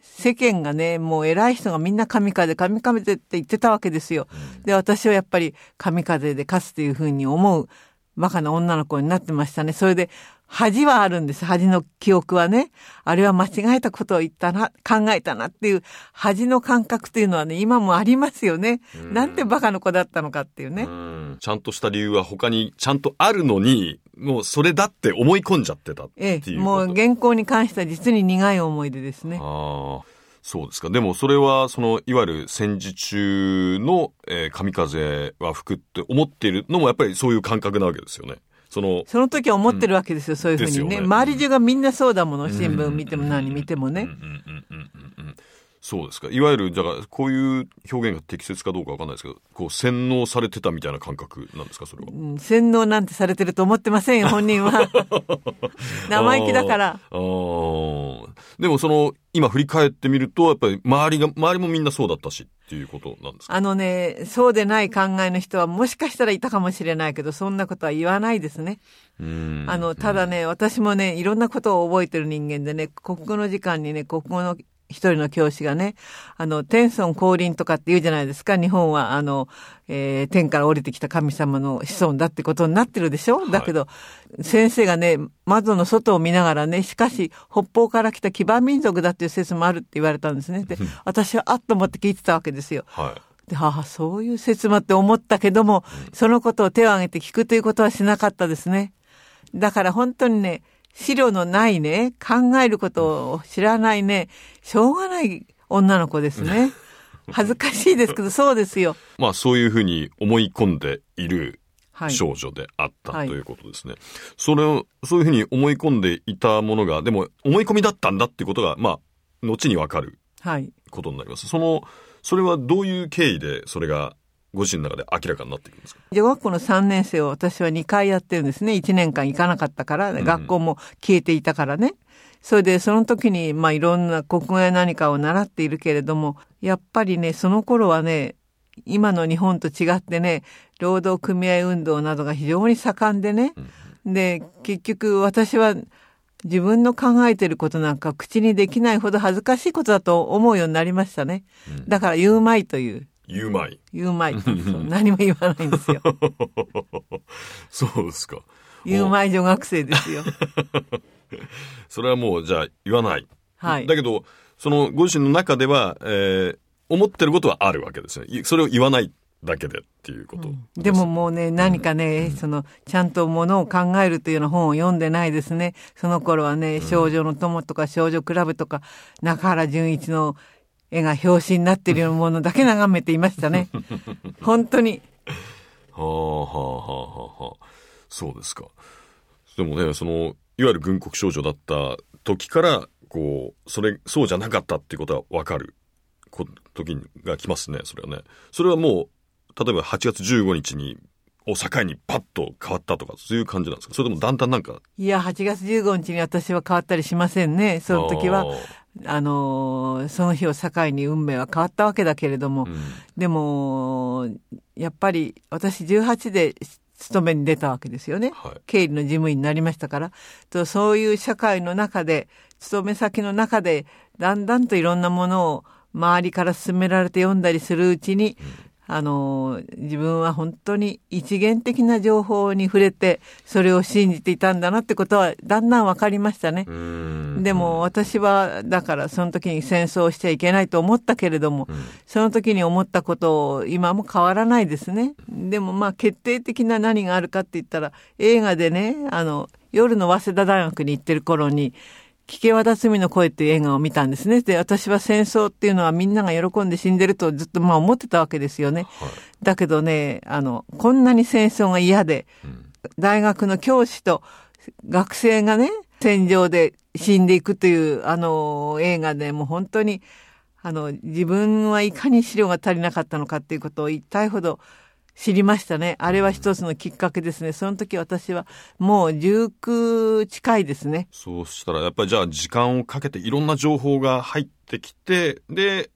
世間がね、もう偉い人がみんな神風、神風って言ってたわけですよ。で、私はやっぱり神風で勝つというふうに思うバカな女の子になってましたね。それで、恥はあるんです。恥の記憶はね。あれは間違えたことを言ったな、考えたなっていう恥の感覚というのはね、今もありますよね。んなんてバカな子だったのかっていうね。
うんちゃんとした理由は他にちゃんとあるのに、もうそれだって思い込んじゃってたっていうこと。
ええ、もう原稿に関しては実に苦い思い出ですね。
ああ。そうですか。でもそれはそのいわゆる戦時中の、えー、神風は吹くって思っているのもやっぱりそういう感覚なわけですよね。その
その時は思ってるわけですよ、うん、そういうふうに ね, ね周り中がみんなそうだもの、新聞見ても何見てもね。
そうですか。いわゆるじゃあこういう表現が適切かどうかわかんないですけど、こう洗脳されてたみたいな感覚なんですか、それは。
うん、洗脳なんてされてると思ってませんよ、本人は。生意気だから。
ああ。でもその今振り返ってみると、やっぱり周りが周りもみんなそうだったしっていうことなんですか。
あのね、そうでない考えの人はもしかしたらいたかもしれないけど、そんなことは言わないですね。うんあのただね、私もね、いろんなことを覚えてる人間でね、国語の時間にね、国語の一人の教師がね、あの、天孫降臨とかって言うじゃないですか。日本は、あの、えー、天から降りてきた神様の子孫だってことになってるでしょ、はい、だけど、先生がね、窓の外を見ながらね、しかし、北方から来た騎馬民族だっていう説もあるって言われたんですね。で、私はあっと思って聞いてたわけですよ。はい。で、はあ、そういう説もって思ったけども、うん、そのことを手を挙げて聞くということはしなかったですね。だから本当にね、資料のないね、考えることを知らないね、しょうがない女の子ですね。恥ずかしいですけど、そうですよ。
まあそういうふうに思い込んでいる少女であった、はい、ということですね。それを、そういうふうに思い込んでいたものが、でも思い込みだったんだっていうことが、まあ、後にわかることになります。はい、その、それはどういう経緯でそれがご自身の中で明らかになっていくんですか。
女学校のさんねん生を私はにかいやってるんですね。いちねんかん行かなかったから、ね、うん、学校も消えていたからね。それでその時にまあいろんな国語や何かを習っているけれども、やっぱりね、その頃はね、今の日本と違ってね、労働組合運動などが非常に盛んでね、うん、で結局私は自分の考えていることなんか口にできないほど恥ずかしいことだと思うようになりましたね。うん、だから言うまいという。
言うまい。
言うまい。何も言わないんですよ。
そうですか。
言うまい女学生ですよ。
それはもうじゃあ言わない。
はい。
だけど、そのご自身の中では、えー、思ってることはあるわけですね。それを言わないだけでっていうこと、うん、
でももうね、何かね、うん、そのちゃんとものを考えるというような本を読んでないですね。その頃はね、少女の友とか少女クラブとか中原純一の絵が表紙になっているようなものだけ眺めていましたね。本当に。
はあはあはあはあ。そうですか。でもね、そのいわゆる軍国少女だった時からこうそれそうじゃなかったっていうことは分かる時が来ますね。それはね。それはもう例えばはちがつじゅうごにちにを境にパッと変わったとかそういう感じなんですか。それともだんだんなんか。
いや、はちがつじゅうごにちに私は変わったりしませんね。その時はあのその日を境に運命は変わったわけだけれども、うん、でもやっぱり私じゅうはちで勤めに出たわけですよね、はい、経理の事務員になりましたからと、そういう社会の中で勤め先の中でだんだんといろんなものを周りから勧められて読んだりするうちに、うん、あの自分は本当に一元的な情報に触れてそれを信じていたんだなってことはだんだん分かりましたね。でも私はだからその時に戦争をしちゃいけないと思ったけれども、うん、その時に思ったことを今も変わらないですね。でもまあ決定的な何があるかって言ったら、映画でね、あの夜の早稲田大学に行ってる頃に聞け和田澄の声っていう映画を見たんですね。で、私は戦争っていうのはみんなが喜んで死んでるとずっとまあ思ってたわけですよね。はい、だけどね、あの、こんなに戦争が嫌で、うん、大学の教師と学生がね、戦場で死んでいくというあの映画で、もう本当に、あの、自分はいかに資料が足りなかったのかっていうことを言いたいほど知りましたね。あれは一つのきっかけですね。その時私はもうじゅうきゅう近いですね。
そうしたらやっぱりじゃあ時間をかけていろんな情報が入ってきて、で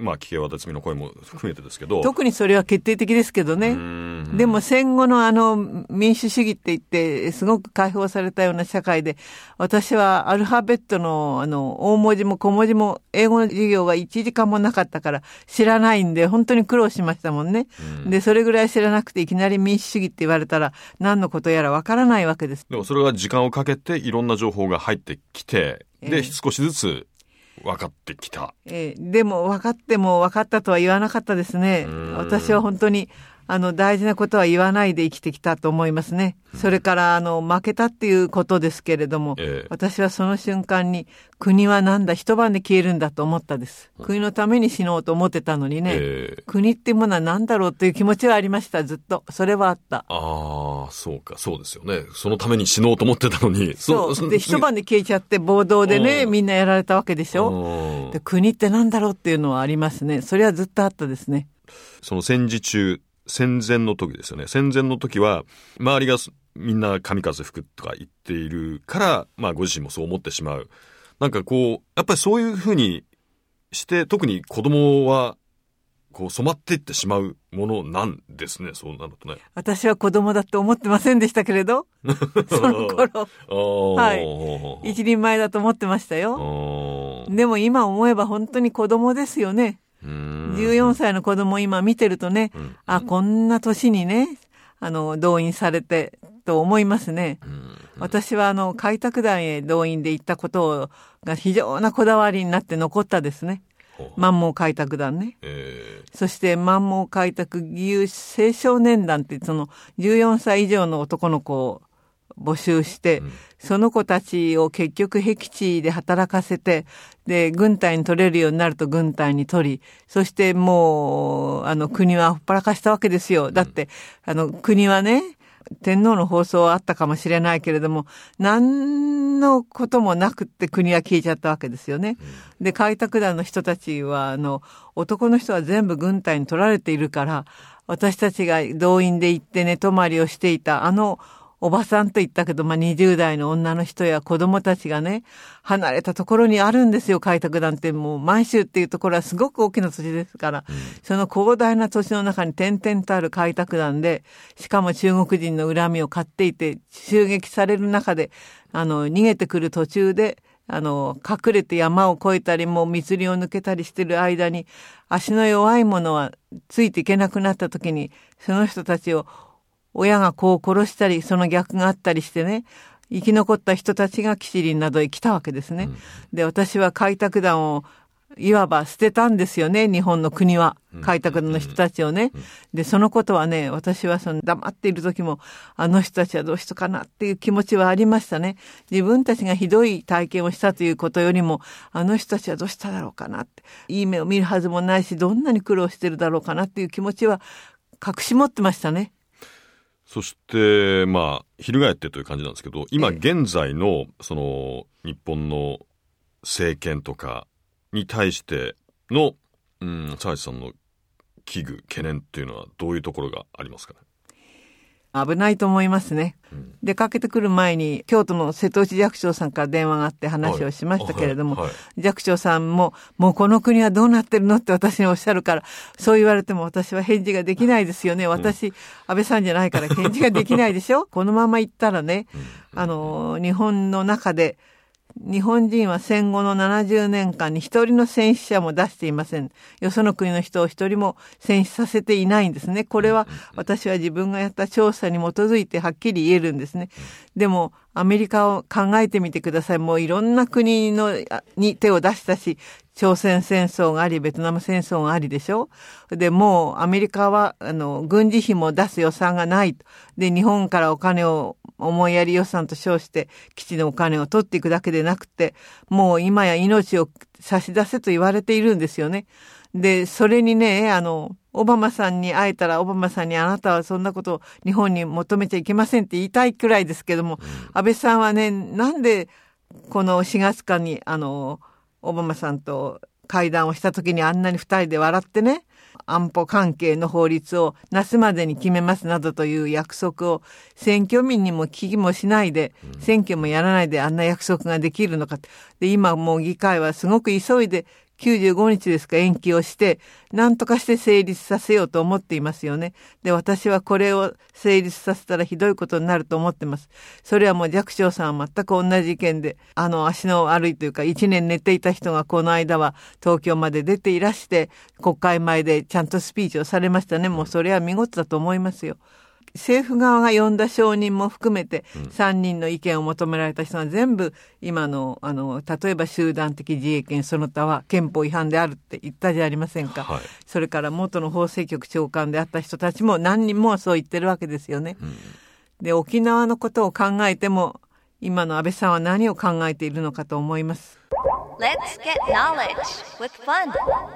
まあ危険私の声も含めてですけど、
特にそれは決定的ですけどね。でも戦後のあの民主主義って言ってすごく解放されたような社会で、私はアルファベットのあの大文字も小文字も英語の授業がいちじかんもなかったから知らないんで本当に苦労しましたもんね。でそれぐらい知らなくていきなり民主主義って言われたら何のことやらわからないわけです。
でもそれは時間をかけていろんな情報が入ってきて、で、えー、少しずつ分かってきた、
えー、でも分かっても分かったとは言わなかったですね。私は本当にあの大事なことは言わないで生きてきたと思いますね。それからあの負けたっていうことですけれども、えー、私はその瞬間に国はなんだ一晩で消えるんだと思ったです。国のために死のうと思ってたのにね、えー、国っていうものは何だろうという気持ちはありました。ずっとそれはあった。
ああ、そうか、そうですよね。そのために死のうと思ってたのに、
そうそうで一晩で消えちゃって暴動でねみんなやられたわけでしょ。で国って何だろうっていうのはありますね。それはずっとあったですね。
その戦時中、戦前の時ですよね。戦前の時は周りがみんな神風吹くとか言っているから、まあご自身もそう思ってしまう。なんかこうやっぱりそういうふうにして特に子供はこう染まっていってしまうものなんですね。そうなるとね。
私は子供だって思ってませんでしたけれど、その頃、はい、一人前だと思ってましたよ。でも今思えば本当に子供ですよね。じゅうよんさいの子供今見てるとね、うん、あ、こんな年にね、あの動員されてと思いますね。うんうん、私はあの開拓団へ動員で行ったことが非常なこだわりになって残ったですね。満蒙開拓団ね、えー、そして満蒙開拓義勇青少年団ってそのじゅうよんさい以上の男の子を募集して、うん、その子たちを結局僻地で働かせて、で軍隊に取れるようになると軍隊に取り、そしてもうあの国はほっぱらかしたわけですよ。だってあの国はね、天皇の放送はあったかもしれないけれども何のこともなくって国は消えちゃったわけですよね。で開拓団の人たちはあの男の人は全部軍隊に取られているから、私たちが動員で行って寝泊まりをしていたあのおばさんと言ったけど、まあ、にじゅう代の女の人や子供たちがね、離れたところにあるんですよ、開拓団って。もう満州っていうところはすごく大きな土地ですから、うん、その広大な土地の中に点々とある開拓団で、しかも中国人の恨みを買っていて、襲撃される中で、あの、逃げてくる途中で、あの、隠れて山を越えたり、もう密林を抜けたりしてる間に、足の弱い者はついていけなくなった時に、その人たちを親が子を殺したり、その逆があったりしてね、生き残った人たちが吉林などへ来たわけですね。うん、で、私は開拓団をいわば捨てたんですよね、日本の国は。開拓団の人たちをね。で、そのことはね、私はその黙っている時も、あの人たちはどうしたかなっていう気持ちはありましたね。自分たちがひどい体験をしたということよりも、あの人たちはどうしただろうかなって。いい目を見るはずもないし、どんなに苦労してるだろうかなっていう気持ちは隠し持ってましたね。
そしてまあ翻ってという感じなんですけど、今現在のその日本の政権とかに対しての澤地さんの危惧懸念っていうのはどういうところがありますかね。
危ないと思いますね。うん、出かけてくる前に京都の瀬戸内寂聴さんから電話があって話をしましたけれども、はいはいはい、寂聴さんももうこの国はどうなってるのって私におっしゃるから、そう言われても私は返事ができないですよね。私、うん、安倍さんじゃないから返事ができないでしょ。このまま行ったらね、うん、あの日本の中で日本人は戦後のななじゅうねんかんに一人の戦死者も出していません。よその国の人を一人も戦死させていないんですね。これは私は自分がやった調査に基づいてはっきり言えるんですね。でもアメリカを考えてみてください。もういろんな国のに手を出したし、朝鮮戦争があり、ベトナム戦争がありでしょ。で、もうアメリカはあの軍事費も出す予算がない。で、日本からお金を思いやり予算と称して基地のお金を取っていくだけでなくて、もう今や命を差し出せと言われているんですよね。で、それにね、あの、オバマさんに会えたら、オバマさんにあなたはそんなことを日本に求めちゃいけませんって言いたいくらいですけども、うん、安倍さんはね、なんでこのしがつかに、あの、オバマさんと会談をした時にあんなに二人で笑ってね、安保関係の法律を夏までに決めますなどという約束を選挙民にも聞きもしないで、選挙もやらないであんな約束ができるのか。で、今もう議会はすごく急いできゅうじゅうごにちですか延期をして、何とかして成立させようと思っていますよね。で、私はこれを成立させたらひどいことになると思ってます。それはもう寂聴さんは全く同じ意見で、あの足の悪いというかいちねん寝ていた人がこの間は東京まで出ていらして、国会前でちゃんとスピーチをされましたね。もうそれは見事だと思いますよ。政府側が呼んだ証人も含めてさんにんの意見を求められた人は全部今の、あの、例えば集団的自衛権その他は憲法違反であるって言ったじゃありませんか。はい、それから元の法制局長官であった人たちも何人もそう言ってるわけですよね。うん、で、沖縄のことを考えても今の安倍さんは何を考えているのかと思います。
Let's get knowledge with fun.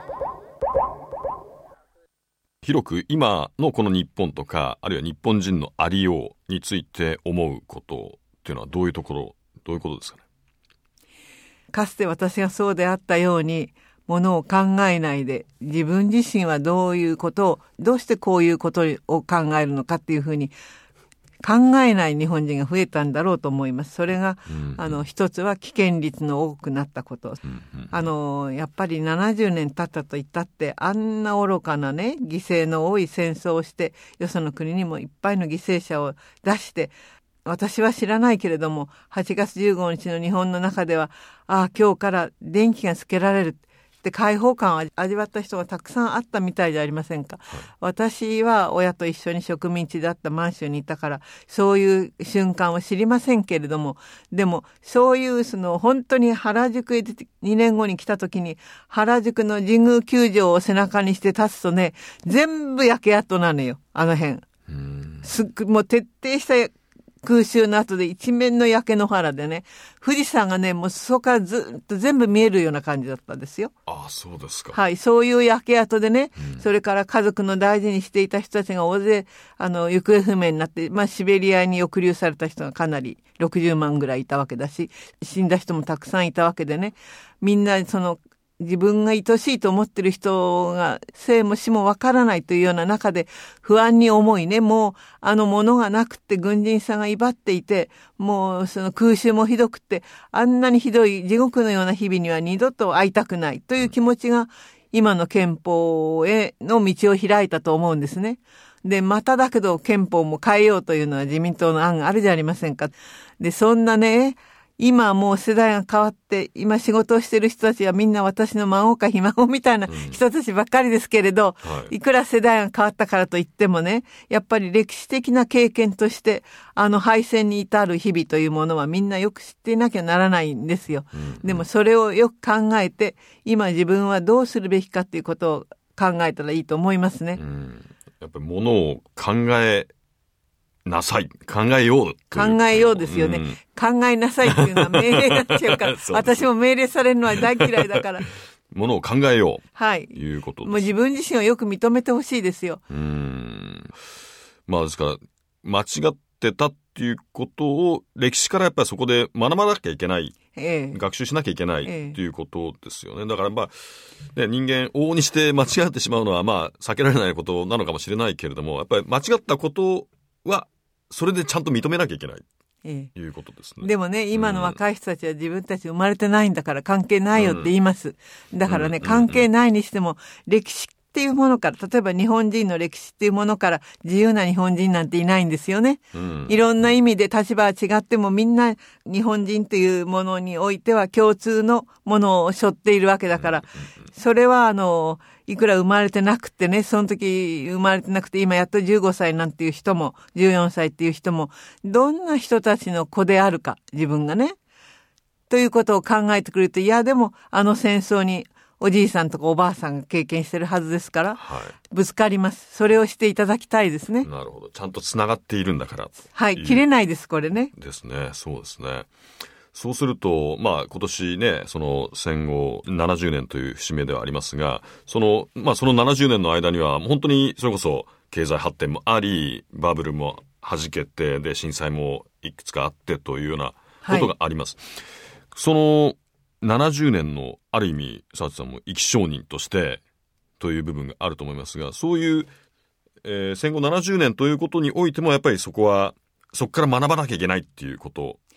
広く今のこの日本とか、あるいは日本人のありようについて思うことっていうのはどういうところ、どういうことですかね。
かつて私がそうであったように、ものを考えないで、自分自身はどういうことを、どうしてこういうことを考えるのかっていうふうに、考えない日本人が増えたんだろうと思います。それが、うんうん、あの一つは危険率の多くなったこと、うんうん、あのやっぱりななじゅうねん経ったと言ったってあんな愚かなね犠牲の多い戦争をしてよその国にもいっぱいの犠牲者を出して私は知らないけれどもはちがつじゅうごにちの日本の中ではああ今日から電気がつけられるで解放感を味わった人がたくさんあったみたいじゃありませんか、はい、私は親と一緒に植民地だった満州にいたからそういう瞬間を知りませんけれどもでもそういうその本当に原宿へにねんごに来た時に原宿の神宮球場を背中にして立つとね全部焼け跡なのよあの辺うーんすっもう徹底した空襲の後で一面の焼け野原でね富士山がねもうそこからずっと全部見えるような感じだったんですよ。
ああそうですか。
はいそういう焼け跡でね、うん、それから家族の大事にしていた人たちが大勢あの行方不明になってまあシベリアに抑留された人がかなりろくじゅうまんぐらいいたわけだし死んだ人もたくさんいたわけでねみんなその自分が愛しいと思ってる人が生も死もわからないというような中で不安に思いね、もうあの物がなくって軍人さんが威張っていて、もうその空襲もひどくってあんなにひどい地獄のような日々には二度と会いたくないという気持ちが今の憲法への道を開いたと思うんですね。で、まただけど憲法も変えようというのは自民党の案があるじゃありませんか。で、そんなね、今もう世代が変わって、今仕事をしている人たちはみんな私の孫かひ孫みたいな人たちばっかりですけれど、うんはい、いくら世代が変わったからといってもね、やっぱり歴史的な経験として、あの敗戦に至る日々というものはみんなよく知っていなきゃならないんですよ。うんうん、でもそれをよく考えて、今自分はどうするべきかということを考えたらいいと思いますね。うん、
やっぱりものを考えなさい。考えよう。
考えようですよね、うん。考えなさいっていうのは命令になっちゃうから、私も命令されるのは大嫌いだから。
ものを考えよう。
はい。
いうことです。
もう自分自身をよく認めてほしいですよ。
うーん。まあですから、間違ってたっていうことを、歴史からやっぱりそこで学ばなきゃいけない。ええ、学習しなきゃいけないっていうことですよね。だからまあ、ね、人間往々にして間違ってしまうのはまあ、避けられないことなのかもしれないけれども、やっぱり間違ったことは、それでちゃんと認めなきゃいけない、ええ、いうことですね。
でもね今の若い人たちは自分たち生まれてないんだから関係ないよって言います、うん、だからね、うん、関係ないにしても歴史っていうものから例えば日本人の歴史っていうものから自由な日本人なんていないんですよね、うん、いろんな意味で立場は違ってもみんな日本人というものにおいては共通のものを背負っているわけだから、それはあのいくら生まれてなくてね、その時生まれてなくて今やっとじゅうごさいなんていう人もじゅうよんさいっていう人もどんな人たちの子であるか自分がねということを考えてくると、いやでもあの戦争におじいさんとかおばあさんが経験してるはずですから、はい、ぶつかります。それをしていただきたいですね。
なるほど。ちゃんとつながっているんだから
はい、切れないですこれね。
ですね。そうですね。そうすると、まあ今年ね、その戦後ななじゅうねんという節目ではありますが、その、まあそのななじゅうねんの間には本当にそれこそ経済発展もあり、バブルも弾けて、で震災もいくつかあってというようなことがあります。はい、そのななじゅうねんのある意味、澤地さんも生き証人としてという部分があると思いますが、そういう、えー、戦後ななじゅうねんということにおいてもやっぱりそこは、そこから学ばなきゃいけないっていうこと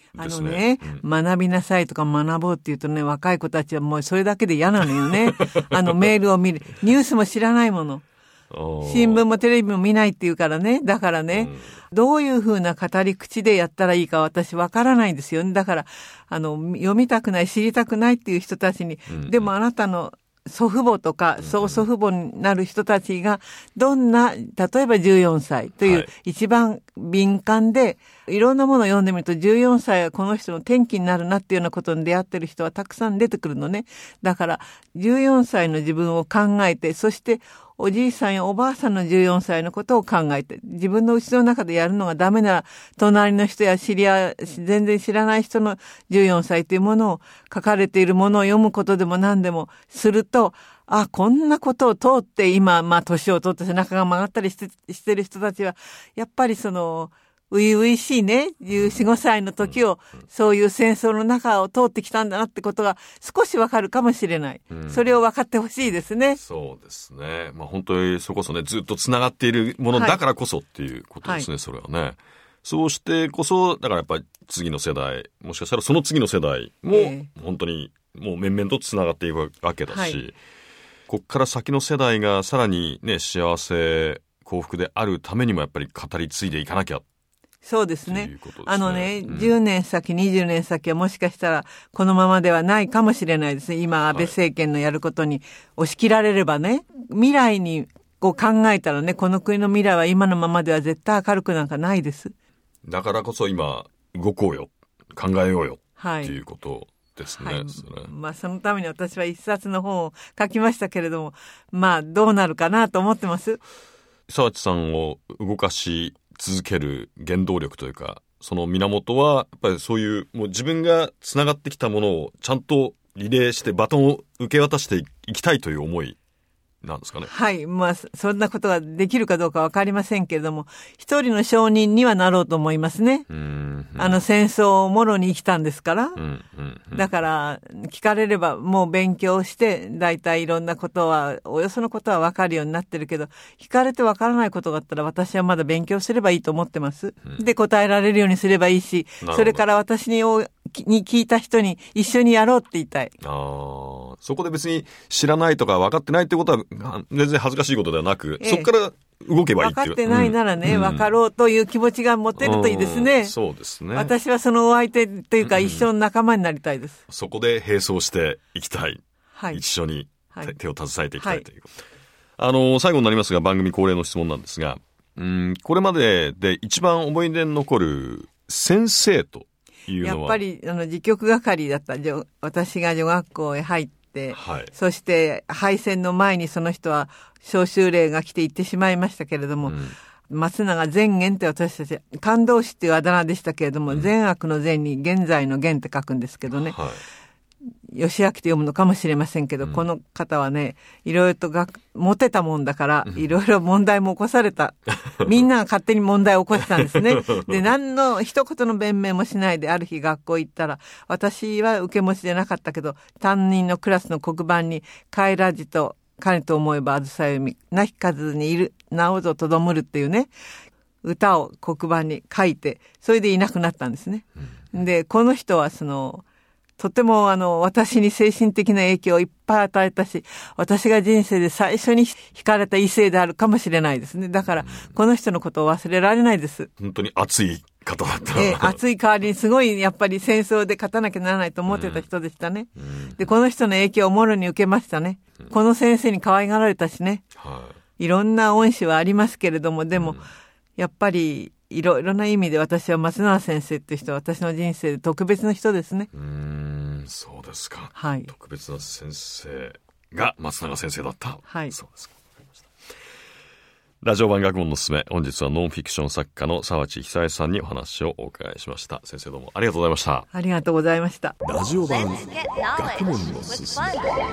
あのね、うん、学びなさいとか学ぼうって言うとね、若い子たちはもうそれだけで嫌なのよね。あのメールを見る。ニュースも知らないもの。新聞もテレビも見ないって言うからね。だからね、うん、どういうふうな語り口でやったらいいか私わからないんですよね。だから、あの、読みたくない、知りたくないっていう人たちに、うん、でもあなたの祖父母とか曽祖父母になる人たちがどんな、例えばじゅうよんさいという一番敏感で、いろんなものを読んでみるとじゅうよんさいはこの人の転機になるなっていうようなことに出会ってる人はたくさん出てくるのね。だからじゅうよんさいの自分を考えて、そしておじいさんやおばあさんのじゅうよんさいのことを考えて、自分のうちの中でやるのがダメなら、隣の人や知り合い、全然知らない人のじゅうよんさいというものを、書かれているものを読むことでも何でもすると、あ、こんなことを通って今、まあ年を取って背中が曲がったりして、してる人たちは、やっぱりその、初々しいね、じゅうよん、ごさいの時を、そういう戦争の中を通ってきたんだなってことが少しわかるかもしれない。うん、それを分かってほしいですね。
そうですね。まあ本当にそれこそね、ずっとつながっているものだからこそっていうことですね、はい、それはね。そうしてこそ、だからやっぱり次の世代、もしかしたらその次の世代も、本当にもう面々とつながっていくわけだし、はい、こっから先の世代がさらにね、幸せ、幸福であるためにもやっぱり語り継いでいかなきゃ。
そうですね。ですねあのね、うん、じゅうねん先、にじゅうねん先はもしかしたらこのままではないかもしれないですね。今、安倍政権のやることに押し切られればね、未来にこう考えたらね、この国の未来は今のままでは絶対明るくなんかないです。だ
からこそ今、動こうよ、考えようよ、はい、っていうことですね。はい、それ
まあそのために私は一冊の本を書きましたけれども、まあどうなるかなと思ってます。
澤地さんを動かし続ける原動力というか、その源はやっぱりそういうもう自分がつながってきたものをちゃんとリレーしてバトンを受け渡していきたいという思いなんですかね。
はい。まあ、そんなことができるかどうかわかりませんけれども、一人の証人にはなろうと思いますね。うんうん、あの戦争をもろに生きたんですから。うんうんうん、だから、聞かれればもう勉強して、だいたいいろんなことは、およそのことはわかるようになってるけど、聞かれてわからないことがあったら私はまだ勉強すればいいと思ってます。うん、で、答えられるようにすればいいし、それから私にに聞いた人に一緒にやろうって言いたい。
ああ、そこで別に知らないとか分かってないってことは全然恥ずかしいことではなく、ええ、そこから動けばいいっていう。
分かってないならね、うん、分かろうという気持ちが持てるといいですね。
そうですね。
私はそのお相手というか一緒の仲間になりたいです。
うん、そこで並走していきたい。はい、一緒に手を携えていきたいという。はい、あの、最後になりますが番組恒例の質問なんですが、うん、これまでで一番思い出に残る先生と
やっぱりあの自局係だった私が女学校へ入って、はい、そして敗戦の前にその人は召集令が来て行ってしまいましたけれども、うん、松永善元って私たち感動師っていうあだ名でしたけれども、うん、善悪の善に現在の現って書くんですけどね、はい、義明って読むのかもしれませんけど、うん、この方はね、いろいろとがモテたもんだから、いろいろ問題も起こされた。みんなが勝手に問題を起こしたんですね。で、何の一言の弁明もしないで、ある日学校行ったら、私は受け持ちでなかったけど、担任のクラスの黒板に、帰らじと、彼と思えばあずさよみ、なき数にいる、なおぞとどむるっていうね、歌を黒板に書いて、それでいなくなったんですね。で、この人はその、とてもあの、私に精神的な影響をいっぱい与えたし、私が人生で最初に惹かれた異性であるかもしれないですね。だから、この人のことを忘れられないです。
本当に熱い方だった。
えー、熱い代わりにすごいやっぱり戦争で勝たなきゃならないと思ってた人でしたね。うん、で、この人の影響をもろに受けましたね。うん、この先生に可愛がられたしね。はい、いろんな恩師はありますけれども、でも、うん、やっぱり、いろいろな意味で私は松永先生っていう人は私の人生で特別な人ですね。
うーん、そうですか。はい。特別な先生が松永先生だった。はい。そうですか。わかりました。ラジオ版学問のすすめ、本日はノンフィクション作家の澤地久恵さんにお話をお伺いしました。先生どうもありがとうございました。
ありがとうございました。
ラジオ版学問のすすめ。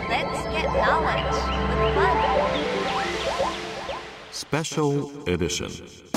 スペシャルエディション。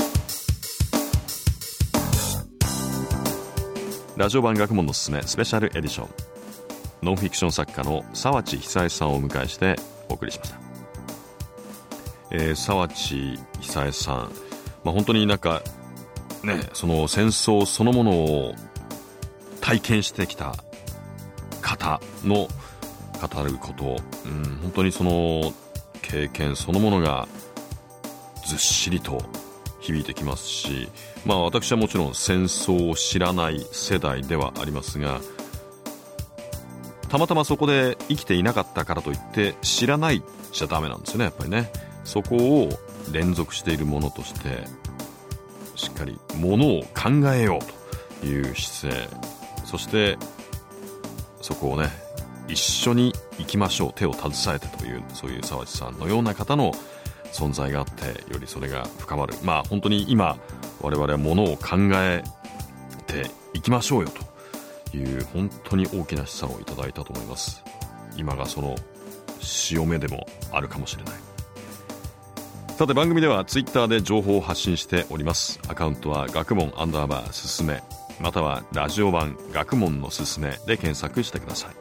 ラジオ版学問のすすめスペシャルエディション、ノンフィクション作家の澤地久恵さんをお迎えしてお送りしました。えー、澤地久恵さん、まあ、本当になんかね、その戦争そのものを体験してきた方の語ること、うん、本当にその経験そのものがずっしりと響いてきますし、まあ私はもちろん戦争を知らない世代ではありますが、たまたまそこで生きていなかったからといって知らないじゃダメなんですよね、やっぱりね。そこを連続しているものとしてしっかりものを考えようという姿勢、そしてそこをね一緒に行きましょう、手を携えてという、そういう沢地さんのような方の存在があってよりそれが深まる。まあ本当に今我々はものを考えていきましょうよという本当に大きな示唆をいただいたと思います。今がその潮目でもあるかもしれない。さて番組ではツイッターで情報を発信しております。アカウントは学問アンダーバーすすめ、またはラジオ版学問のすすめで検索してください。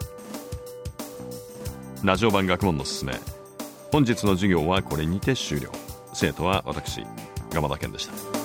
ラジオ版学問のすすめ、本日の授業はこれにて終了。生徒は私、蒲田健でした。